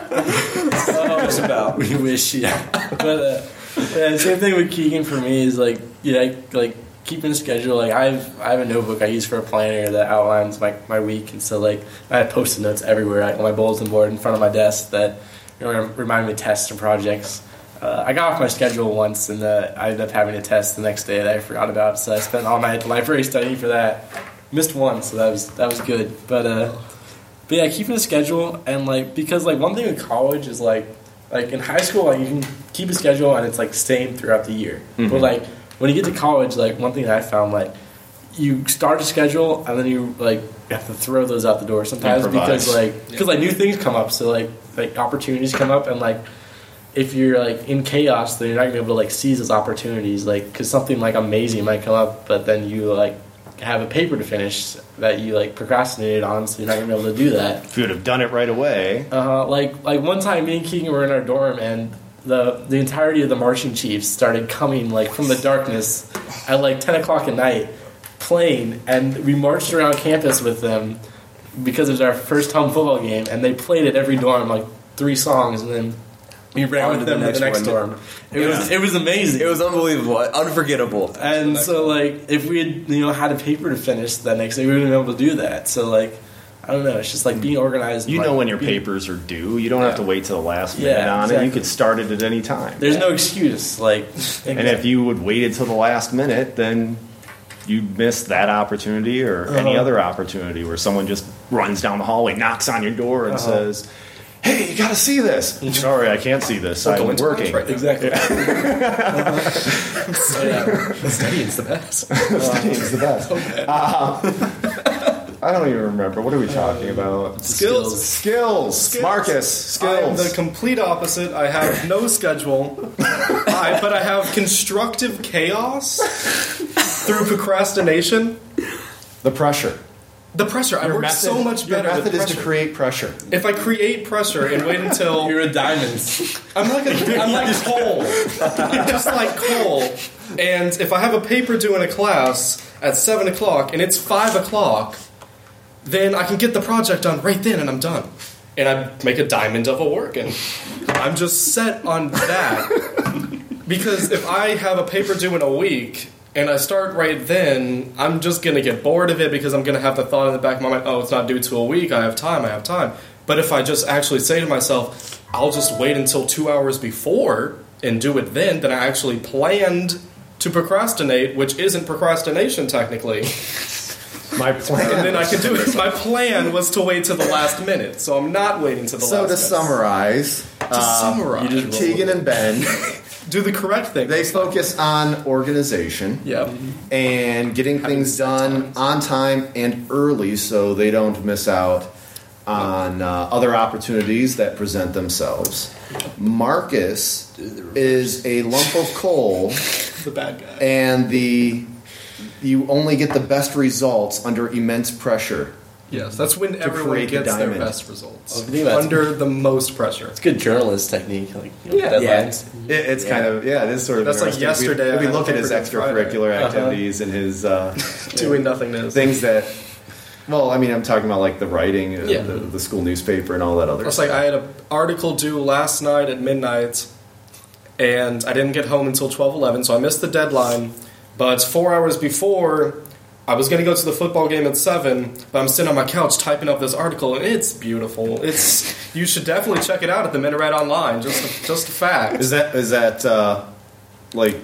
It's about. we wish, yeah. But uh, yeah, same thing with Keegan for me is like, yeah, like keeping a schedule. Like I've I have a notebook I use for a planner that outlines my, my week, and so like I have post-it notes everywhere, like on my bulletin board in front of my desk that you know remind me of tests and projects. Uh, I got off my schedule once, and uh, I ended up having a test the next day that I forgot about. So I spent all night at the library studying for that. Missed one, so that was that was good. But uh, but yeah, keeping a schedule and like because like one thing in college is like like in high school like you can keep a schedule and it's like same throughout the year. Mm-hmm. But like when you get to college, like one thing that I found like you start a schedule and then you like have to throw those out the door sometimes Improvise. because like because like new things come up. So like like opportunities come up and like. If you're like in chaos, then you're not gonna be able to like seize those opportunities. Like, because something like amazing might come up, but then you like have a paper to finish that you like procrastinated on, so you're not gonna be able to do that. If you would have done it right away. Uh, like like one time, me and Keegan were in our dorm, and the the entirety of the marching chiefs started coming like from the darkness at like ten o'clock at night, playing, and we marched around campus with them because it was our first home football game, and they played at every dorm like three songs, and then. We ran On with to the them to next the next one. dorm. It was it was amazing. It was unbelievable, unforgettable. and so like if we had you know had a paper to finish that next day, we wouldn't be able to do that. So like I don't know. It's just like being organized. You like, know when your being- papers are due. You don't have to wait till the last minute Yeah, on it. exactly. You could start it at any time. There's no excuse. Like And if you would waited till the last minute, then you missed that opportunity or any Uh-huh. other opportunity where someone just runs down the hallway, knocks on your door, and Uh-huh. says, hey, you got to see this. Sorry, I can't see this. We'll go I'm into working. lunch right now. Exactly. Studying's the best. Studying's the best. Uh, I don't even remember. What are we talking about? Skills. Skills. Skills. Marcus, I am skills. the complete opposite. I have no schedule, I, but I have constructive chaos through procrastination. The pressure. The pressure. I Your work method, so much better Your with method is pressure. to create pressure. If I create pressure and wait until You're a diamond. I'm like a, I'm like coal, just like coal. And if I have a paper due in a class at seven o'clock and it's five o'clock, then I can get the project done right then and I'm done. And I make a diamond of a work, and I'm just set on that. Because if I have a paper due in a week and I start right then, I'm just going to get bored of it because I'm going to have the thought in the back of my mind, oh, it's not due to a week, I have time, I have time. But if I just actually say to myself, I'll just wait until two hours before and do it then, then I actually planned to procrastinate, which isn't procrastination technically. My plan. And then I can do it. My plan was to wait to the last minute, so I'm not waiting to the So last to minute. summarize, To uh, summarize. you just Keegan and Ben, Do the correct thing. they focus on organization Yep. and getting things done on time and early so they don't miss out on uh, other opportunities that present themselves. Marcus is a lump of coal, The bad guy. and the you only get the best results under immense pressure. Yes, that's when everyone create the gets their diamond. best results. Oh, think that's- Under the most pressure. It's good journalist technique. Like, you know, Yeah. deadlines. It, it's kind of yeah, it is sort of That's like interesting. yesterday We, I we had a look at his paper due extracurricular Friday. activities and his uh, Doing nothingness. things that. Well, I mean, I'm talking about like the writing, uh, Yeah. the, the school newspaper, and all that other It's stuff. like I had an article due last night at midnight, and I didn't get home until twelve eleven, so I missed the deadline. But four hours before, I was going to go to the football game at seven, but I'm sitting on my couch typing up this article, and it's beautiful. It's you should definitely check it out at the Minaret Online. Just a, just a fact. Is that is that uh, like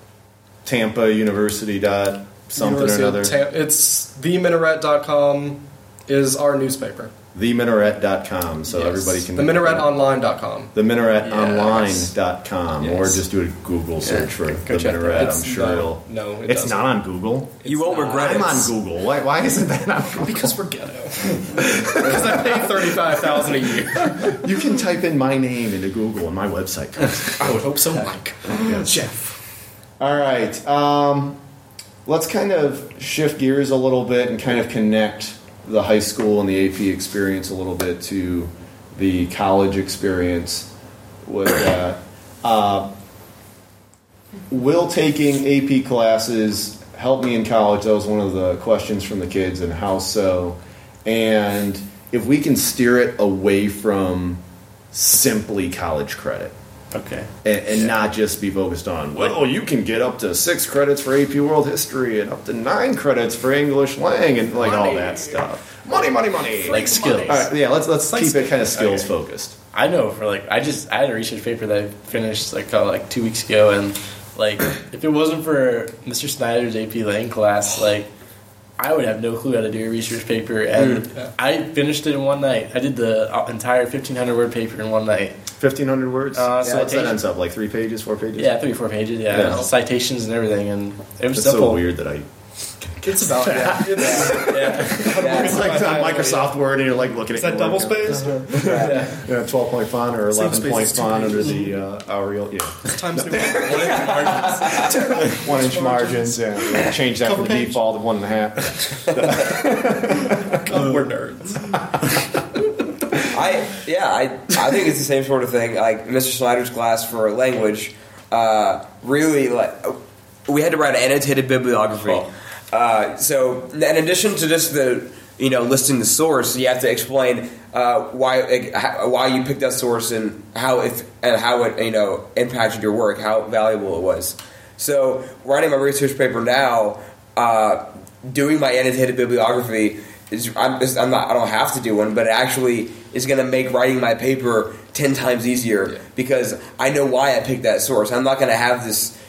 Tampa University dot something University or of another? Tam- it's the minaret dot com is our newspaper. the minaret dot com, so Yes. everybody can the minaret online dot com. the minaret Yes. online dot com, or Yes. just do a Google search for go the check that. Minaret. It's- I'm sure no, it'll. no, it it's doesn't. not on Google. You won't not. regret it. I'm on Google. Why? Why isn't that on Google? Because we're ghetto. Because I pay thirty-five thousand a year. You can type in my name into Google and my website comes. I would hope so, Mike. Yes. Jeff. All right. Um, let's kind of shift gears a little bit and kind of connect the high school and the A P experience a little bit to the college experience with that. Uh, will taking A P classes help me in college? That was one of the questions from the kids, and how so? And if we can steer it away from simply college credit. Okay. And, and not just be focused on, well, you can get up to six credits for A P World History and up to nine credits for English Lang and like all Money. that stuff. Money, money, money. Like skills. All right, yeah, let's let's Like keep it kind of skills Okay. focused. I know for like I just I had a research paper that I finished like uh, like two weeks ago, and like if it wasn't for Mister Snyder's A P Lang class, like I would have no clue how to do a research paper, and Yeah. I finished it in one night. I did the uh, entire fifteen hundred word paper in one night. Fifteen hundred words. Uh, so what's that citation. ends up like three pages, four pages? Yeah, three four pages. Yeah, Yeah. citations and everything, and it was It's simple. so weird that I. It's about, yeah. It's, Yeah, It's like on Microsoft Word, and you're like looking Is at that your double work. space? yeah. Yeah, twelve point font or Same eleven space point as two font under pages. the uh, Arial. Yeah, Times New Roman. one inch margins. Yeah, change that Cover from the page. default of one and a half. We're nerds. I yeah, I I think it's the same sort of thing. Like Mister Snyder's class for language, uh, really like we had to write an annotated bibliography. Oh. Uh, so in addition to just the you know listing the source, you have to explain uh, why like, how, why you picked that source and how if and how it you know impacted your work, how valuable it was. So writing my research paper now, uh, doing my annotated bibliography. Is, I'm, is, I'm not. I don't have to do one, but it actually is going to make writing my paper ten times easier Yeah. because I know why I picked that source. I'm not going to have this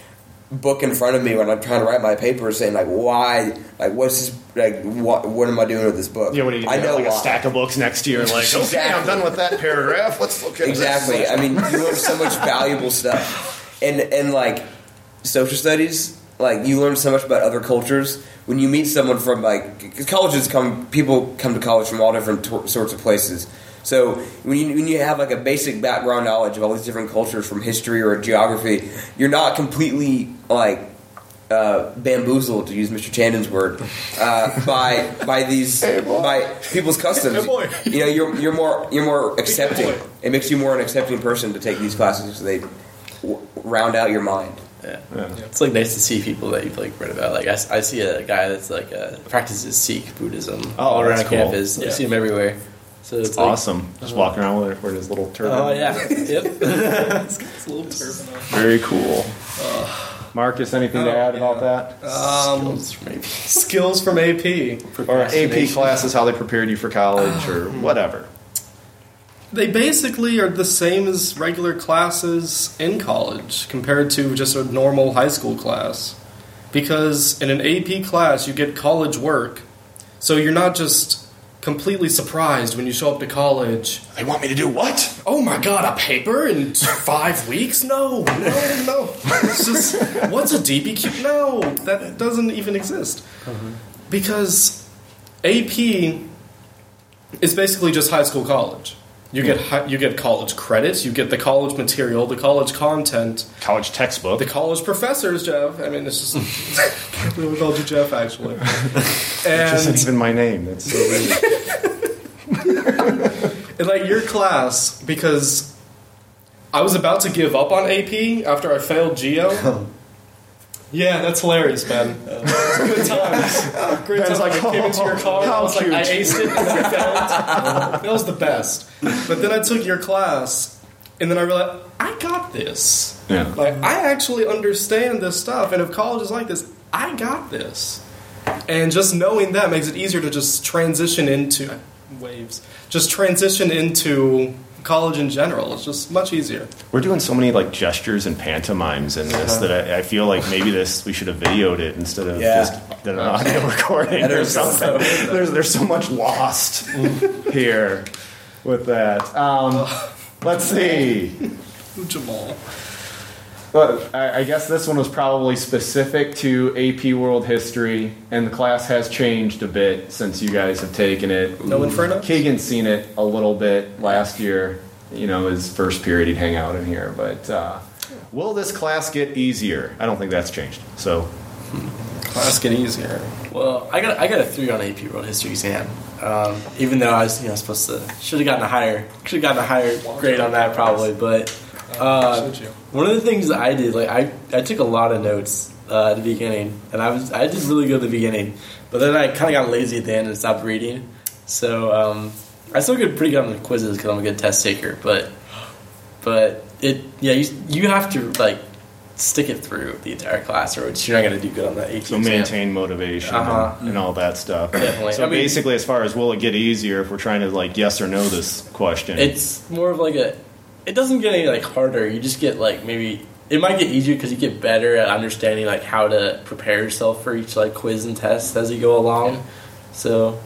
book in front of me when I'm trying to write my paper, saying like, why, like, what's this, like, what, what am I doing with this book? Yeah, what do you do? I know like why. a stack of books next to you, and like, okay, Exactly. I'm done with that paragraph. Let's look at Exactly. this. I mean, you learn so much valuable stuff, and and like social studies, like you learn so much about other cultures when you meet someone from like, cause colleges come, people come to college from all different t- sorts of places. So when you when you have like a basic background knowledge of all these different cultures from history or geography, you're not completely like uh, bamboozled, to use Mister Chandon's word, uh, by by these Hey, boy. by people's customs. Hey, boy. You know, you're you're more you're more accepting. boy. It makes you more an accepting person to take these classes, so they w- round out your mind. Yeah. Yeah. It's like nice to see people that you've like read about. Like I, s- I see a guy that's like uh, practices Sikh Buddhism Oh, all around that's cool. campus. Yeah. I see him everywhere. So it's like, Awesome. Just walking around with, with his little turban. Oh yeah, yep. It's a little turban on. Very cool. Marcus, anything to Oh, add yeah. about that? Um, Skills maybe. skills from A P. Or A P Procrastination. classes, how they prepared you for college, or whatever. They basically are the same as regular classes in college compared to just a normal high school class. Because in an A P class, you get college work, so you're not just completely surprised when you show up to college. They want me to do what? Oh my god, a paper in five weeks? No, no, no. It's just, what's a D B Q? No, that doesn't even exist. Because A P is basically just high school college. You get hi- you get college credits, you get the college material, the college content, College textbook. the college professors, Jeff. I mean, it's just... I can't believe we called you Jeff, actually. Which isn't And... even my name. That's so weird. And like your class, because I was about to give up on A P after I failed Geo. Yeah, that's hilarious, man. Good times. Great Ben's times. like, I came into your car. how I was like, I cute. aced it and then I failed. That was the best. But then I took your class, and then I realized I got this. Yeah. Like I actually understand this stuff, and if college is like this, I got this. And just knowing that makes it easier to just transition into waves. Just transition into college in general. It's just much easier. We're doing so many like gestures and pantomimes in this that I, I feel like maybe this we should have videoed it instead of Yeah. just did an audio recording or There's something. There's there's so much lost here with that. Um, let's see. Jamal. But I, I guess this one was probably specific to A P World History, and the class has changed a bit since you guys have taken it. No Inferno? Keegan's seen it a little bit last year. You know, his first period he'd hang out in here. But uh, will this class get easier? I don't think that's changed. So Class get easier. Well, I got I got a three on A P World History exam. Um, even though I was you know supposed to should have gotten a higher should have gotten a higher grade on that probably, but uh, Should you? one of the things that I did, like I, I took a lot of notes uh, at the beginning, and I was I did really good at the beginning, but then I kind of got lazy at the end and stopped reading. So um, I still get pretty good on the quizzes because I'm a good test taker, but but it yeah you you have to like stick it through the entire class, or you're not going to do good on that A P So exam. maintain motivation Uh-huh. and, and all that stuff. Definitely. So I mean- basically, as far as will it get easier, if we're trying to like yes or no this question, It's more of like a. It doesn't get any like harder. You just get like maybe it might get easier because you get better at understanding like how to prepare yourself for each like quiz and test as you go along. Yeah. So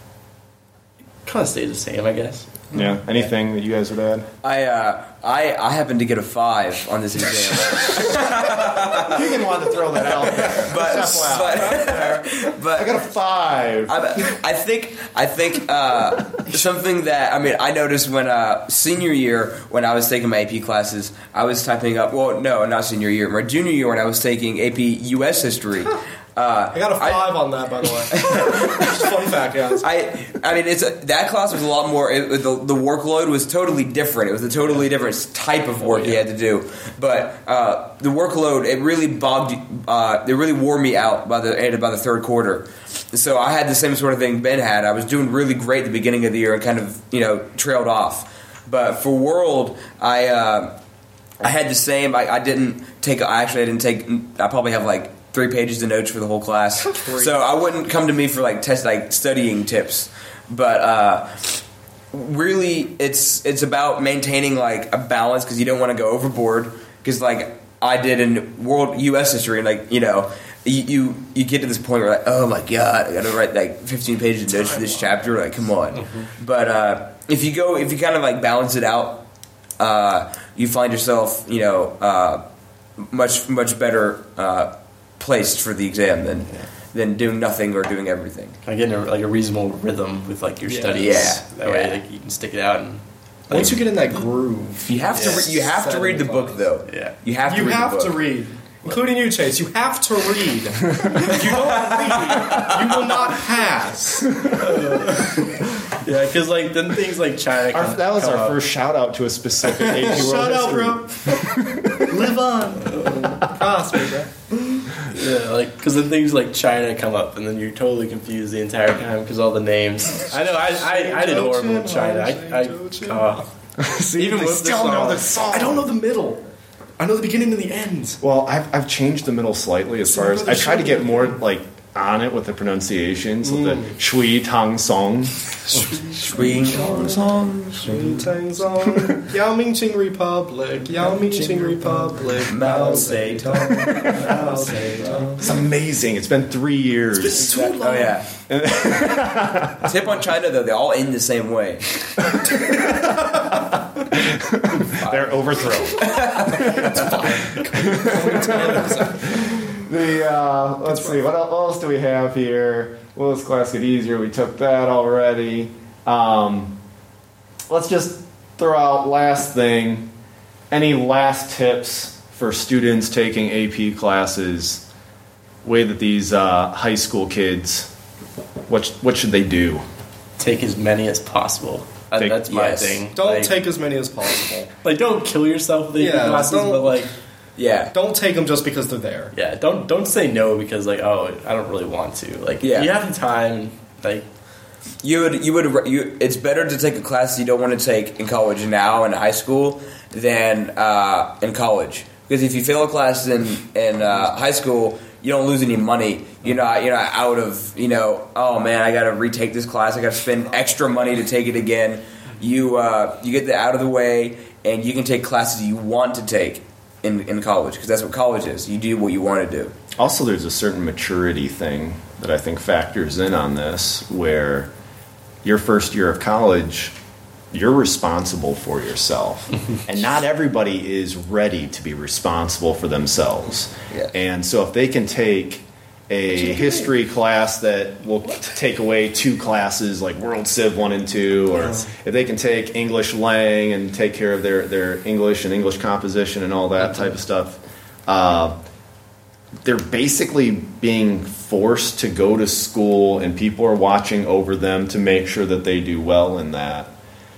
kind of stays the same, I guess. yeah. Anything that you guys would add? I uh, I I happened to get a five on this exam, Keegan wanted to throw that out there. but but, but I got a five. I, I think I think uh, something that I mean I noticed when uh, senior year when I was taking my A P classes, I was typing up. Well, no, not senior year. My junior year when I was taking A P U S history. Uh, I got a five on that, by the way. Just fun fact, guys. I I mean it's a, that class was a lot more. It, the the workload was totally different. It was a totally different type of work you had to do. But uh, the workload it really bogged. Uh, it really wore me out by the end by the third quarter. So I had the same sort of thing Ben had. I was doing really great at the beginning of the year and kind of you know trailed off. But for World, I uh, I had the same. I, I didn't take. I actually I didn't take. I probably have like three pages of notes for the whole class. So I wouldn't come to me for like test like studying tips. But uh, really, it's it's about maintaining like a balance because you don't want to go overboard. Because like I did in world U S history, and like you know, you you, you get to this point where like, oh my god, I got to write like fifteen pages of notes for this chapter. Like, come on. Mm-hmm. But uh, if you go, if you kind of like balance it out, uh, you find yourself, you know, uh, much much better uh, placed for the exam than. Yeah. than doing nothing or doing everything. I get a, like a reasonable rhythm with like your yeah. studies. Yeah, that yeah. way like, you can stick it out. And like, once you get in that groove, you have to. Re- you have to read the book, though. Yeah, you have to. You read have the book. to read, including you, Chase. You have to read. If you don't read, you will not pass. Yeah, because like then things like China. Our, come, that was come our up. first shout out to a specific A P World Shout out, History. bro. Live on. Prosper, bro. Yeah, like because then things like China come up, and then you're totally confused the entire time because all the names. I know, I I, I did horrible in China. I, I uh, See, even they with still the know song. the song. I don't know the middle. I know the beginning and the end. Well, I've I've changed the middle slightly as far as I try to get more like on it with the pronunciations. So the Shui Tang Song, Shui Tang Song, Shui Tang Song, Yao Mingqing Republic, Yao Mingqing Republic, Mao Zedong, Mao Zedong. it's amazing. It's been three years. It's too long. Oh yeah. Tip on China though, they all end the same way. They're overthrown. The uh, let's see, what else, what else do we have here? Will this class get easier? We took that already. Um, let's just throw out last thing. Any last tips for students taking A P classes? Way that these uh, high school kids, what what should they do? Take as many as possible. Uh, Take- that's my yes. thing. Don't like, take as many as possible. like don't kill yourself with the Yeah, classes, don't- but like Yeah. Don't take them just because they're there. yeah, don't don't say no because like oh I don't really want to. Like Yeah. you have the time. Like You would, you would, you. It's better to take a class you don't want to take in college now in high school than uh, in college. Because if you fail a class in in uh, high school, you don't lose any money. You're not you're not out of you know. Oh man, I got to retake this class. I got to spend extra money to take it again. You uh, you get that out of the way, and you can take classes you want to take in in college because that's what college is. You do what you want to do. Also, there's a certain maturity thing that I think factors in on this, where your first year of college, you're responsible for yourself. And not everybody is ready to be responsible for themselves. Yeah. And so if they can take a history class that will take away two classes like World Civ one and two, or if they can take English Lang and take care of their, their English and English composition and all that type of stuff, uh, they're basically being forced to go to school and people are watching over them to make sure that they do well in that,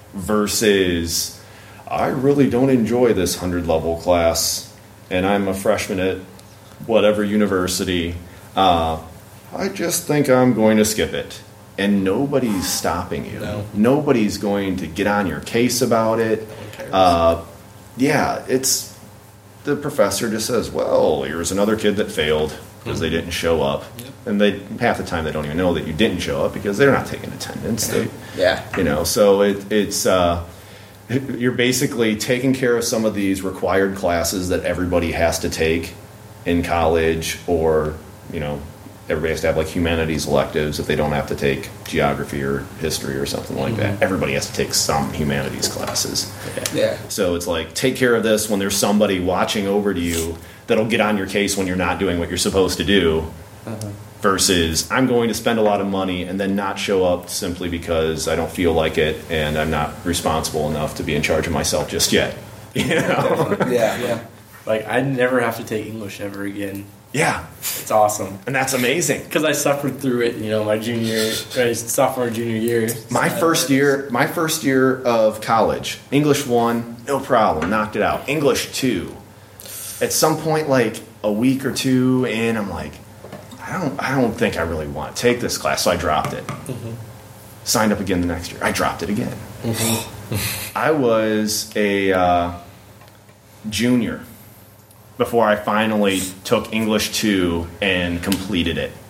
versus I really don't enjoy this one hundred level class and I'm a freshman at whatever university. Uh, I just think I'm going to skip it. And nobody's stopping you. No. Nobody's going to get on your case about it. Uh, yeah, it's... The professor just says, well, here's another kid that failed because they didn't show up. Yep. And they half the time they don't even know that you didn't show up because they're not taking attendance. They, Yeah. you know, so it, it's... Uh, you're basically taking care of some of these required classes that everybody has to take in college, or, you know, everybody has to have like humanities electives if they don't have to take geography or history or something like Mm-hmm. that. Everybody has to take some humanities classes. Yeah. So it's like, take care of this when there's somebody watching over to you that'll get on your case when you're not doing what you're supposed to do, Uh-huh. versus I'm going to spend a lot of money and then not show up simply because I don't feel like it and I'm not responsible enough to be in charge of myself just yet. You know? Yeah. Yeah. like I never have to take English ever again. Yeah. It's awesome. And that's amazing. Because I suffered through it, you know, my junior, uh, sophomore, junior year. My first year, my first year of college, English one, no problem, knocked it out. English two, at some point, like a week or two in, I'm like, I don't, I don't think I really want to take this class, so I dropped it. Mm-hmm. Signed up again the next year, I dropped it again. Mm-hmm. I was a uh, junior before I finally took English two and completed it.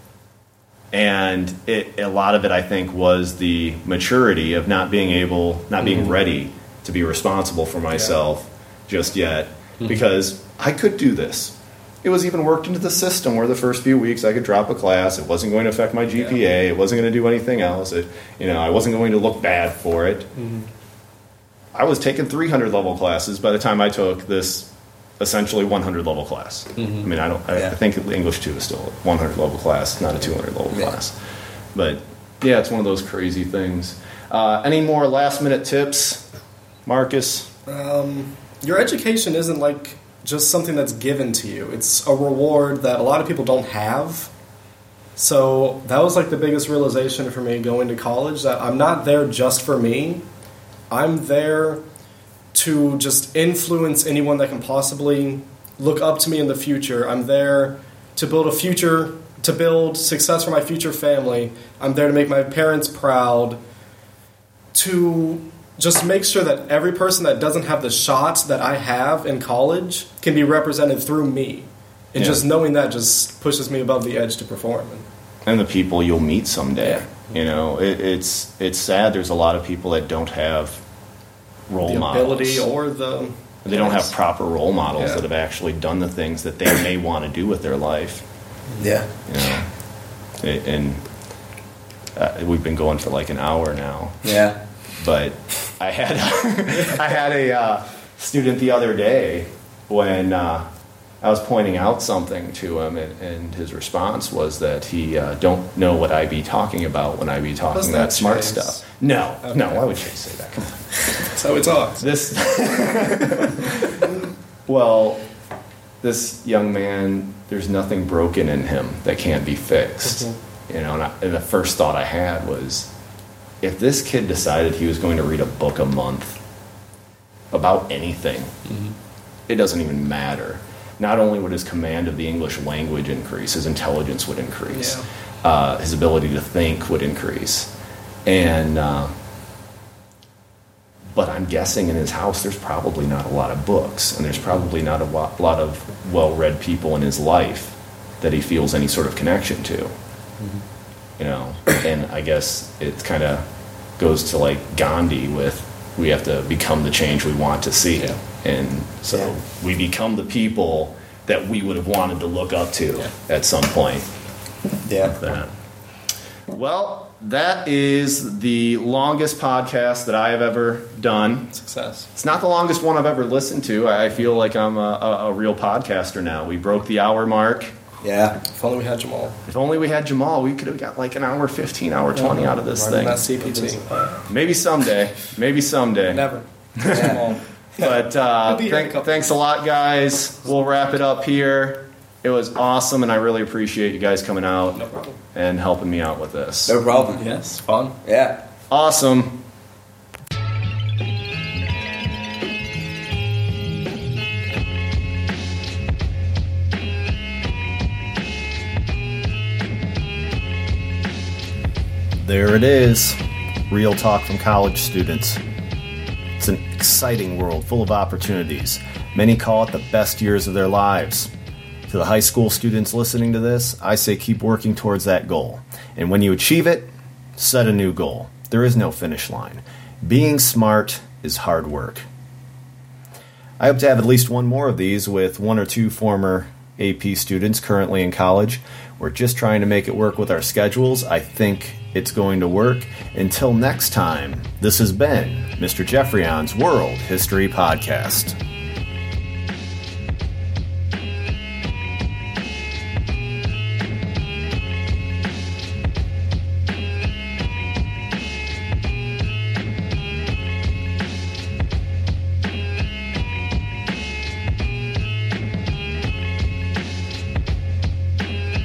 And it, a lot of it, I think, was the maturity of not being able, not being mm-hmm. ready to be responsible for myself yeah. just yet. Mm-hmm. Because I could do this. It was even worked into the system where the first few weeks I could drop a class. It wasn't going to affect my G P A. Yeah. It wasn't going to do anything else. It, you know, I wasn't going to look bad for it. Mm-hmm. I was taking three hundred level classes by the time I took this essentially one hundred level class. Mm-hmm. I mean, I don't. I, yeah. I think English two is still a one hundred level class, not a two hundred level yeah. class. But yeah, it's one of those crazy things. Uh, any more last minute tips, Marcus? Um, your education isn't like just something that's given to you. It's a reward that a lot of people don't have. So that was like the biggest realization for me going to college, that I'm not there just for me. I'm there to just influence anyone that can possibly look up to me in the future. I'm there to build a future, to build success for my future family. I'm there to make my parents proud, to just make sure that every person that doesn't have the shot that I have in college can be represented through me. And yeah. just knowing that just pushes me above the edge to perform. And the people you'll meet someday. Yeah. You know, it, it's it's sad there's a lot of people that don't have role the models. ability or the... They don't have proper role models yeah. that have actually done the things that they may want to do with their life. Yeah. You know, it, and uh, we've been going for like an hour now. Yeah. But I had I had a uh, student the other day when uh, I was pointing out something to him, and, and his response was that he uh, don't know what I be talking about when I be talking Wasn't that, that smart Chase? stuff. No, okay. no, why would Chase say that? Come on. That's how he talks. This well, this young man, there's nothing broken in him that can't be fixed. Mm-hmm. You know, and, I, and the first thought I had was, if this kid decided he was going to read a book a month about anything, mm-hmm. it doesn't even matter. Not only would his command of the English language increase, his intelligence would increase, yeah. uh, his ability to think would increase. And, uh, but I'm guessing in his house there's probably not a lot of books, and there's probably not a lot of well-read people in his life that he feels any sort of connection to. Mm-hmm. You know, and I guess it kind of goes to like Gandhi with, we have to become the change we want to see. Yeah. And so yeah. we become the people that we would have wanted to look up to yeah. at some point. Yeah. Like that. Well, that is the longest podcast that I have ever done. Success. It's not the longest one I've ever listened to. I feel like I'm a, a, a real podcaster now. We broke the hour mark. Yeah. If only we had Jamal. If only we had Jamal, we could have got like an hour fifteen, hour twenty out of this Running thing. That C P T. Maybe someday. Maybe someday. Never. Jamal. But uh, thank, thanks a lot, guys. We'll wrap it up here. It was awesome, and I really appreciate you guys coming out no problem. and helping me out with this. No problem. Yes, fun. Yeah. Awesome. There it is. Real talk from college students. It's an exciting world full of opportunities. Many call it the best years of their lives. To the high school students listening to this, I say keep working towards that goal. And when you achieve it, set a new goal. There is no finish line. Being smart is hard work. I hope to have at least one more of these with one or two former A P students currently in college. We're just trying to make it work with our schedules. I think it's going to work. Until next time, this has been Mister Jeffreyon's World History Podcast.